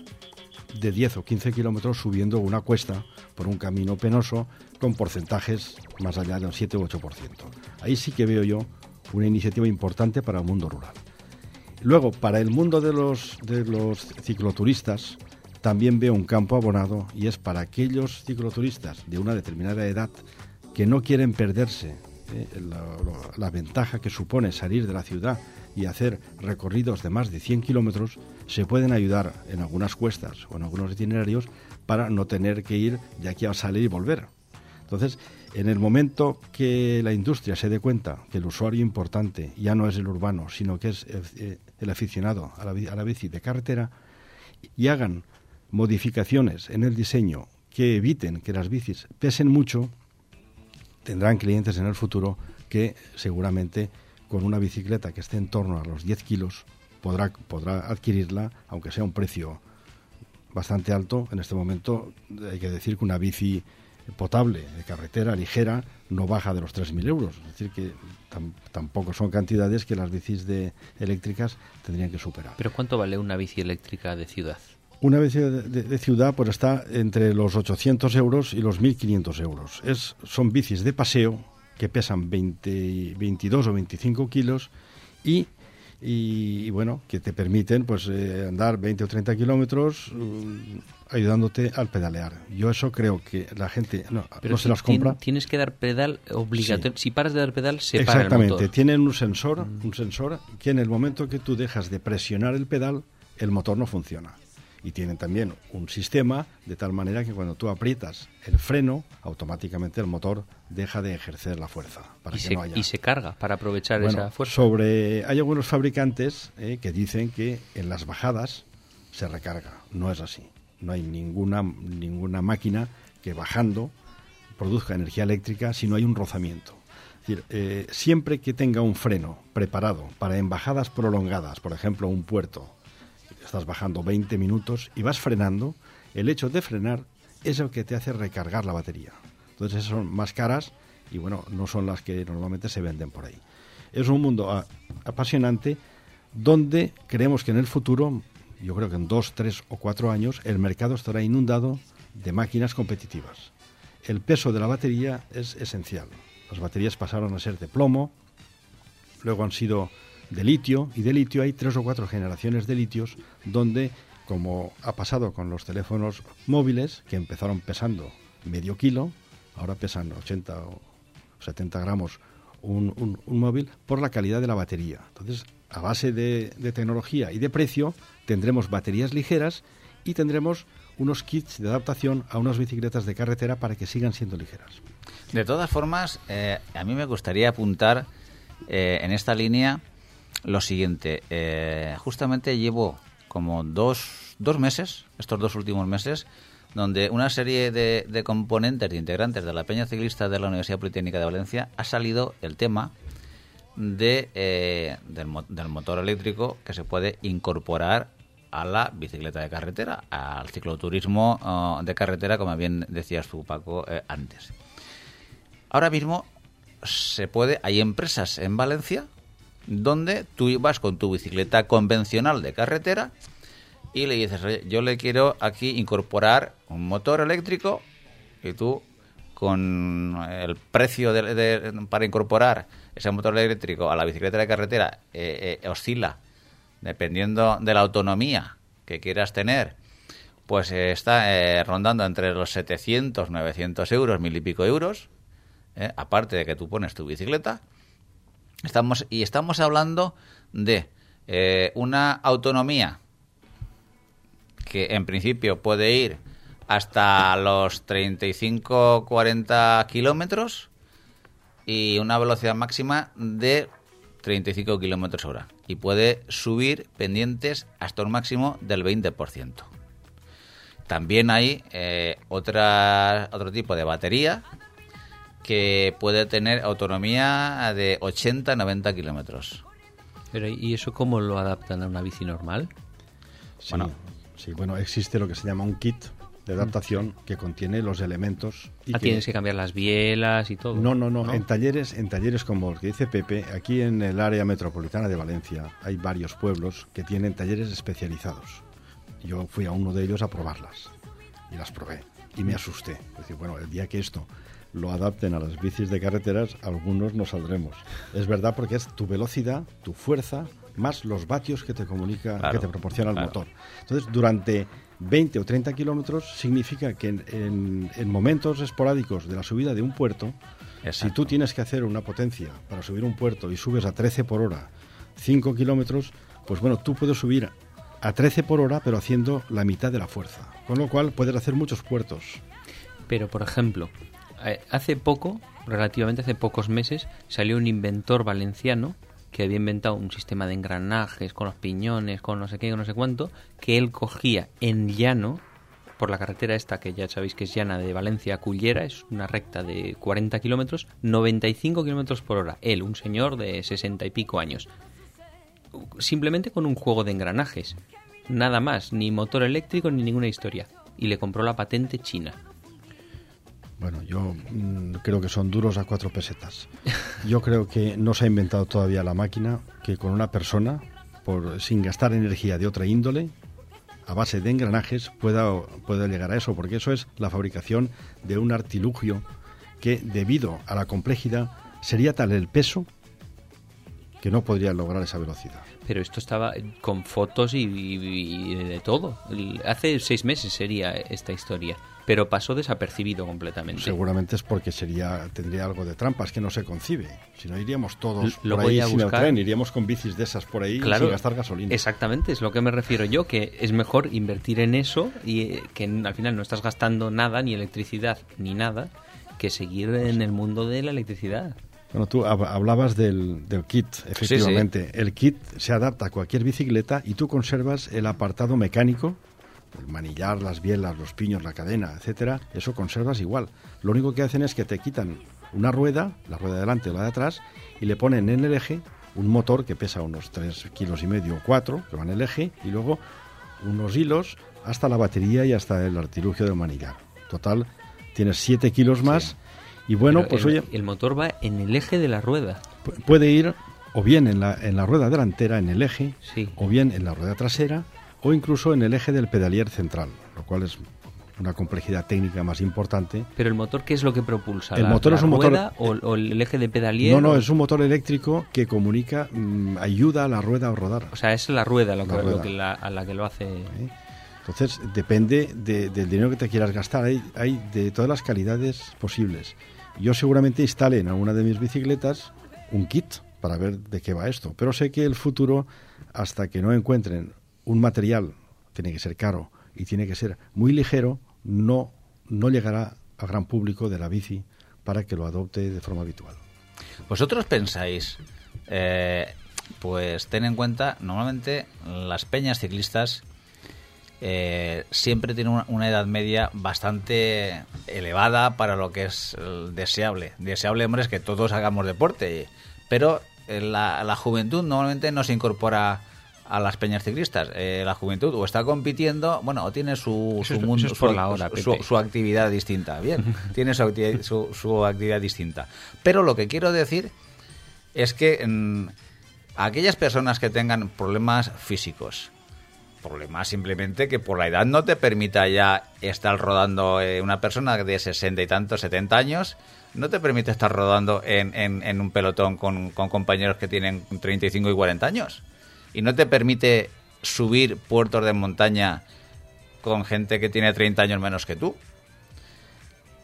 de diez o quince kilómetros subiendo una cuesta por un camino penoso con porcentajes más allá del siete u ocho por ciento. Ahí sí que veo yo una iniciativa importante para el mundo rural. Luego, para el mundo de los, de los cicloturistas, también veo un campo abonado y es para aquellos cicloturistas de una determinada edad que no quieren perderse eh, la, la ventaja que supone salir de la ciudad y hacer recorridos de más de cien kilómetros, se pueden ayudar en algunas cuestas o en algunos itinerarios para no tener que ir de aquí a salir y volver. Entonces, en el momento que la industria se dé cuenta que el usuario importante ya no es el urbano, sino que es el, el aficionado a la, a la bici de carretera, y hagan modificaciones en el diseño que eviten que las bicis pesen mucho, tendrán clientes en el futuro que seguramente con una bicicleta que esté en torno a los diez kilos podrá, podrá adquirirla, aunque sea un precio bastante alto. En este momento hay que decir que una bici potable de carretera ligera no baja de los tres mil euros, es decir que tam, tampoco son cantidades que las bicis de, eléctricas tendrían que superar. ¿Pero cuánto vale una bici eléctrica de ciudad? Una bici de, de, de ciudad pues está entre los ochocientos euros y los mil quinientos euros. Es, son bicis de paseo que pesan veinte, veintidós o veinticinco kilos y, y, y bueno, que te permiten pues eh, andar veinte o treinta kilómetros uh, ayudándote al pedalear. Yo eso creo que la gente no, Pero no si se las compra. Tienes que dar pedal obligatorio. Sí. Si paras de dar pedal, se para el Exactamente. motor. Tienen un sensor, mm. un sensor que en el momento que tú dejas de presionar el pedal, el motor no funciona. Y tienen también un sistema de tal manera que cuando tú aprietas el freno, automáticamente el motor deja de ejercer la fuerza. Para y, que se, no haya... y se carga para aprovechar bueno, esa fuerza. Sobre, hay algunos fabricantes eh, que dicen que en las bajadas se recarga. No es así. No hay ninguna, ninguna máquina que bajando produzca energía eléctrica si no hay un rozamiento. Es decir, eh, siempre que tenga un freno preparado para en bajadas prolongadas, por ejemplo un puerto, estás bajando veinte minutos y vas frenando, el hecho de frenar es el que te hace recargar la batería. Entonces esas son más caras y bueno, no son las que normalmente se venden por ahí. Es un mundo a, apasionante donde creemos que en el futuro, yo creo que en dos, tres o cuatro años, el mercado estará inundado de máquinas competitivas. El peso de la batería es esencial. Las baterías pasaron a ser de plomo, luego han sido de litio, y de litio hay tres o cuatro generaciones de litios donde, como ha pasado con los teléfonos móviles, que empezaron pesando medio kilo, ahora pesan ochenta o setenta gramos un, un, un móvil, por la calidad de la batería. Entonces, a base de, de tecnología y de precio, tendremos baterías ligeras y tendremos unos kits de adaptación a unas bicicletas de carretera para que sigan siendo ligeras. De todas formas, eh, a mí me gustaría apuntar eh, en esta línea lo siguiente. Eh, justamente llevo como dos, dos meses, estos dos últimos meses, donde una serie de, de componentes, de integrantes de la Peña Ciclista de la Universidad Politécnica de Valencia ha salido el tema de, eh, del, del motor eléctrico que se puede incorporar a la bicicleta de carretera, al cicloturismo uh, de carretera, como bien decías tú, Paco, eh, antes. Ahora mismo se puede, hay empresas en Valencia donde tú vas con tu bicicleta convencional de carretera y le dices, oye, yo le quiero aquí incorporar un motor eléctrico, y tú, con el precio de, de, para incorporar ese motor eléctrico a la bicicleta de carretera, eh, eh, oscila, dependiendo de la autonomía que quieras tener, pues eh, está eh, rondando entre los setecientos, novecientos euros, mil y pico euros, eh, aparte de que tú pones tu bicicleta. Estamos y estamos hablando de eh, una autonomía que en principio puede ir hasta los treinta y cinco cuarenta kilómetros y una velocidad máxima de treinta y cinco kilómetros hora. Y puede subir pendientes hasta un máximo del veinte por ciento. También hay eh, otra, otro tipo de batería que puede tener autonomía de ochenta a noventa kilómetros. Pero ¿y eso cómo lo adaptan a una bici normal? Sí, Bueno. sí, bueno, existe lo que se llama un kit de adaptación que contiene los elementos. Y Ah, que- tienes que cambiar las bielas y todo. No, no, no, En talleres, en talleres como el que dice Pepe, aquí en el área metropolitana de Valencia hay varios pueblos que tienen talleres especializados. Yo fui a uno de ellos a probarlas y las probé y me asusté. Es decir, bueno, el día que esto lo adapten a las bicis de carreteras, algunos no saldremos. Es verdad, porque es tu velocidad, tu fuerza, más los vatios que te comunica, Claro, que te proporciona el claro. motor. Entonces, durante veinte o treinta kilómetros significa que en, en- en momentos esporádicos de la subida de un puerto, Exacto. si tú tienes que hacer una potencia para subir un puerto y subes a trece por hora, cinco kilómetros, pues bueno, tú puedes subir a trece por hora, pero haciendo la mitad de la fuerza. Con lo cual puedes hacer muchos puertos. Pero, por ejemplo, eh, hace poco, relativamente hace pocos meses, salió un inventor valenciano que había inventado un sistema de engranajes con los piñones, con no sé qué, con no sé cuánto, que él cogía en llano, por la carretera esta, que ya sabéis que es llana, de Valencia a Cullera, es una recta de cuarenta kilómetros, noventa y cinco kilómetros por hora. Él, un señor de sesenta y pico años. Simplemente con un juego de engranajes. Nada más, ni motor eléctrico ni ninguna historia. Y le compró la patente china. Bueno, yo mm, creo que son duros a cuatro pesetas. Yo creo que no se ha inventado todavía la máquina que con una persona, por sin gastar energía de otra índole, a base de engranajes, pueda, pueda llegar a eso, porque eso es la fabricación de un artilugio que, debido a la complejidad, sería tal el peso que no podría lograr esa velocidad. Pero esto estaba con fotos y, y- y de todo. El- Hace seis meses sería esta historia. Pero pasó desapercibido completamente. Seguramente es porque sería tendría algo de trampas que no se concibe. Si no, iríamos todos Lo por voy ahí a sin el buscar. tren, iríamos con bicis de esas por ahí Claro, sin gastar gasolina. Exactamente, es lo que me refiero yo, que es mejor invertir en eso y eh, que n- al final no estás gastando nada, ni electricidad, ni nada, que seguir en el mundo de la electricidad. Bueno, tú hab- hablabas del, del kit, efectivamente. El kit se adapta a cualquier bicicleta y tú conservas el apartado mecánico, el manillar, las bielas, los piños, la cadena, etcétera. Eso conservas igual. Lo único que hacen es que te quitan una rueda, la rueda de delante o la de atrás, y le ponen en el eje un motor que pesa unos tres kilos y medio o cuatro, que va en el eje, y luego unos hilos hasta la batería y hasta el artilugio del manillar. Total, tienes siete kilos más. Y bueno, Pero pues el, oye, el motor va en el eje de la rueda. pu- puede ir o bien en la, en la rueda delantera, en el eje, Sí. o bien en la rueda trasera, o incluso en el eje del pedalier central, lo cual es una complejidad técnica más importante. Pero el motor, ¿qué es lo que propulsa? El ¿La, motor la es un motor- rueda o, o el eje de pedalier? No, no, o- es un motor eléctrico que comunica, mm, ayuda a la rueda a rodar. O sea, es la rueda, lo La que, lo rueda. que la- a la que lo hace... ¿eh? Entonces, depende de- del dinero que te quieras gastar. Hay, hay de todas las calidades posibles. Yo seguramente instale en alguna de mis bicicletas un kit para ver de qué va esto. Pero sé que el futuro, hasta que no encuentren un material, tiene que ser caro y tiene que ser muy ligero, no, no llegará al gran público de la bici para que lo adopte de forma habitual. ¿Vosotros pensáis, eh, pues ten en cuenta, normalmente las peñas ciclistas eh, siempre tienen una, una edad media bastante elevada para lo que es eh, deseable. Deseable, hombre, es que todos hagamos deporte, pero eh, la, la juventud normalmente no se incorpora a las peñas ciclistas. Eh, la juventud o está compitiendo, bueno, o tiene su, Eso su es- mundo, eso es por su, la hora, su- Pepe. su actividad distinta, bien, tiene su actividad, su, su actividad distinta. Pero lo que quiero decir es que mm, aquellas personas que tengan problemas físicos, problemas simplemente que por la edad no te permita ya estar rodando, eh, una persona de sesenta y tantos, setenta años, no te permite estar rodando en, en, en un pelotón con, con compañeros que tienen treinta y cinco y cuarenta años. Y no te permite subir puertos de montaña con gente que tiene treinta años menos que tú.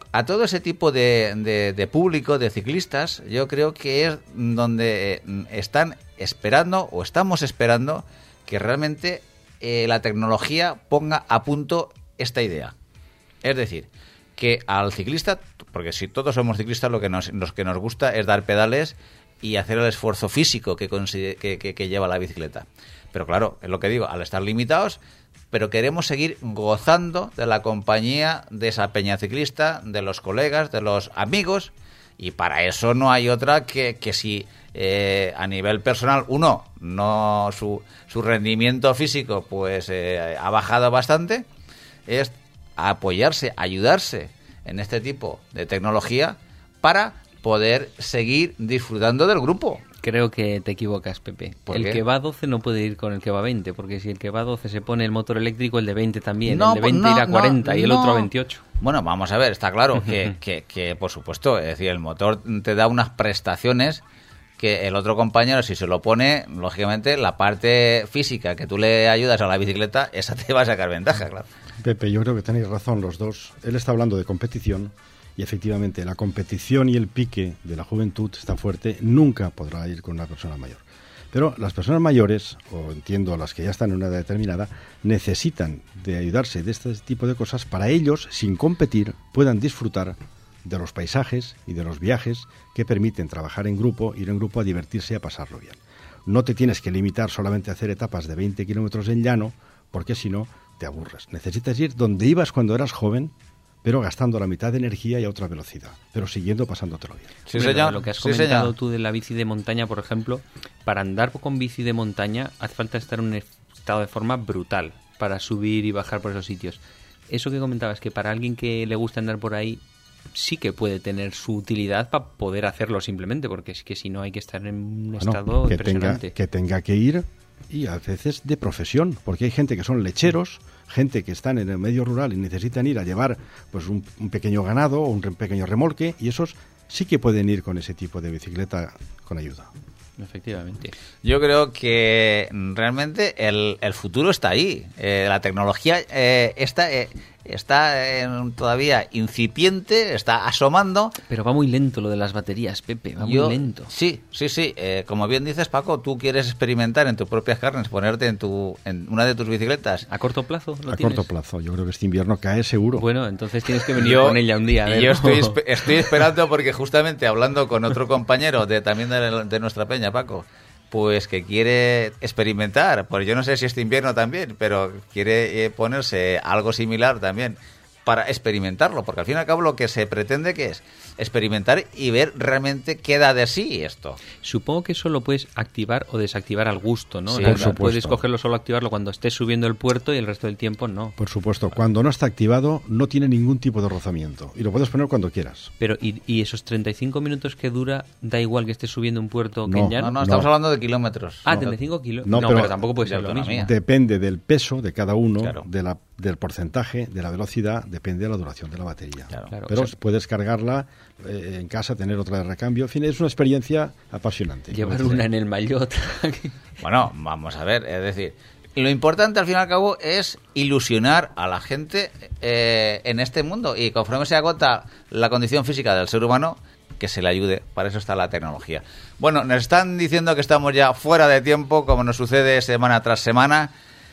a todo ese tipo de, de, de público, de ciclistas, yo creo que es donde están esperando o estamos esperando que realmente eh, la tecnología ponga a punto esta idea. Es decir, que al ciclista, porque si todos somos ciclistas, lo que nos, lo que nos gusta es dar pedales y hacer el esfuerzo físico que, que, que, que lleva la bicicleta. Pero claro, es lo que digo, al estar limitados, pero queremos seguir gozando de la compañía de esa peña ciclista, de los colegas, de los amigos, y para eso no hay otra que, que si eh, a nivel personal uno no su, su rendimiento físico pues eh, ha bajado bastante, es apoyarse, ayudarse en este tipo de tecnología para poder seguir disfrutando del grupo. Creo que te equivocas, Pepe. El qué? que va a doce no puede ir con el que va a veinte, porque si el que va a doce se pone el motor eléctrico, el de veinte también. No, el de veinte no, irá a cuarenta no, y el no. otro a veintiocho. Bueno, vamos a ver, está claro que, que, que, por supuesto, es decir, el motor te da unas prestaciones que el otro compañero, si se lo pone, lógicamente, la parte física que tú le ayudas a la bicicleta, esa te va a sacar ventaja, claro. Pepe, yo creo que tenéis razón los dos. Él está hablando de competición y efectivamente la competición y el pique de la juventud está fuerte, nunca podrá ir con una persona mayor. Pero las personas mayores, o entiendo las que ya están en una edad determinada, necesitan de ayudarse de este tipo de cosas para ellos, sin competir, puedan disfrutar de los paisajes y de los viajes que permiten trabajar en grupo, ir en grupo a divertirse y a pasarlo bien. No te tienes que limitar solamente a hacer etapas de veinte kilómetros en llano, porque si no te aburres. Necesitas ir donde ibas cuando eras joven, pero gastando la mitad de energía y a otra velocidad, pero siguiendo pasándotelo bien. Sí, bueno, señor. Lo que has Sí, comentado señor. tú de la bici de montaña, por ejemplo, para andar con bici de montaña hace falta estar en un estado de forma brutal para subir y bajar por esos sitios. Eso que comentabas, que para alguien que le gusta andar por ahí, sí que puede tener su utilidad para poder hacerlo simplemente, porque es que si no hay que estar en un Bueno, estado que tenga, impresionante. que tenga que ir, y a veces de profesión, porque hay gente que son lecheros, gente que están en el medio rural y necesitan ir a llevar pues un, un pequeño ganado o un re- pequeño remolque, y esos sí que pueden ir con ese tipo de bicicleta con ayuda. Efectivamente. Yo creo que realmente el, el futuro está ahí. Eh, la tecnología eh, está, eh, está en todavía incipiente, está asomando. Pero va muy lento lo de las baterías, Pepe, va Yo- muy lento. Sí, sí, sí. Eh, como bien dices, Paco, tú quieres experimentar en tus propias carnes, ponerte en tu en una de tus bicicletas. ¿A corto plazo lo A tienes? corto plazo, yo creo que este invierno cae seguro. Bueno, entonces tienes que venir Yo- con ella un día. a y ver, yo ¿no? estoy, espe- estoy esperando porque justamente hablando con otro compañero de también de, de nuestra peña, Paco, pues que quiere experimentar, pues yo no sé si este invierno también, pero quiere eh, ponerse algo similar también para experimentarlo, porque al fin y al cabo lo que se pretende que es experimentar y ver realmente qué da de sí esto. Supongo que eso lo puedes activar o desactivar al gusto, ¿no? Sí, La- por supuesto. Puedes cogerlo solo activarlo cuando estés subiendo el puerto y el resto del tiempo no. Por supuesto, cuando no está activado no tiene ningún tipo de rozamiento y lo puedes poner cuando quieras. Pero, ¿y, y esos treinta y cinco minutos que dura, da igual que estés subiendo un puerto que No, en llano? No, no, estamos No. hablando de kilómetros. Ah, No. treinta y cinco kilos. No, No, pero- pero, tampoco puede de ser lo autonomía. mismo. Depende del peso de cada uno, Claro. de la, del porcentaje, de la velocidad, depende de la duración de la batería. Claro. Claro, Pero o sea- puedes cargarla eh, en casa, tener otra de recambio. En fin, es una experiencia apasionante. Llevar Sí. una en el maillot. Bueno, vamos a ver, es decir, lo importante al fin y al cabo es ilusionar a la gente eh, en este mundo y conforme se agota la condición física del ser humano, que se le ayude, para eso está la tecnología. Bueno, nos están diciendo que estamos ya fuera de tiempo, como nos sucede semana tras semana.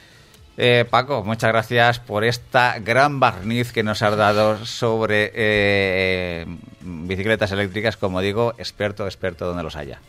Eh, Paco, muchas gracias por esta gran barniz que nos has dado sobre eh, bicicletas eléctricas, como digo, experto, experto donde los haya.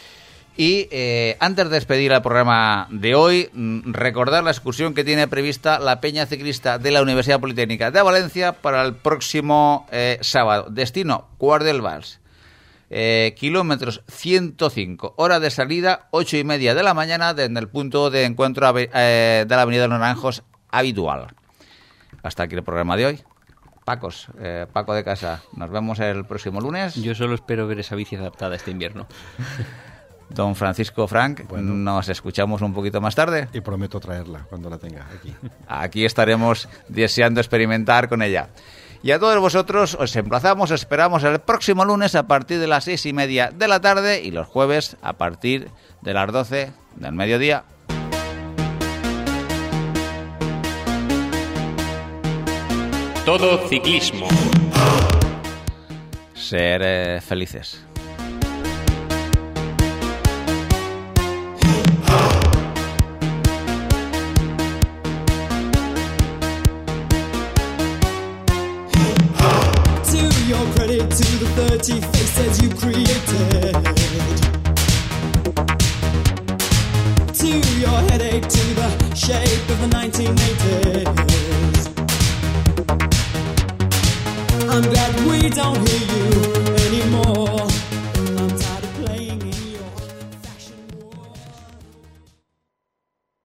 Y eh, antes de despedir el programa de hoy, mm, recordar la excursión que tiene prevista la Peña Ciclista de la Universidad Politécnica de Valencia para el próximo eh, sábado. Destino, Quart del Vals. Eh, kilómetros ciento cinco, hora de salida ocho y media de la mañana desde el punto de encuentro ave- eh, de la Avenida de los Naranjos habitual. Hasta aquí el programa de hoy. Pacos, eh, Paco de casa, nos vemos el próximo lunes. Yo solo espero ver esa bici adaptada este invierno. Don Francisco Frank, Bueno. nos escuchamos un poquito más tarde. Y prometo traerla cuando la tenga aquí. Aquí estaremos deseando experimentar con ella. Y a todos vosotros os emplazamos, os esperamos el próximo lunes a partir de las seis y media de la tarde y los jueves a partir de las doce del mediodía. Todo ciclismo. ser eh, felices. Credit to the thirty faces you created, to your headache, to the shape of the nineteen eighties. I'm glad we don't hear you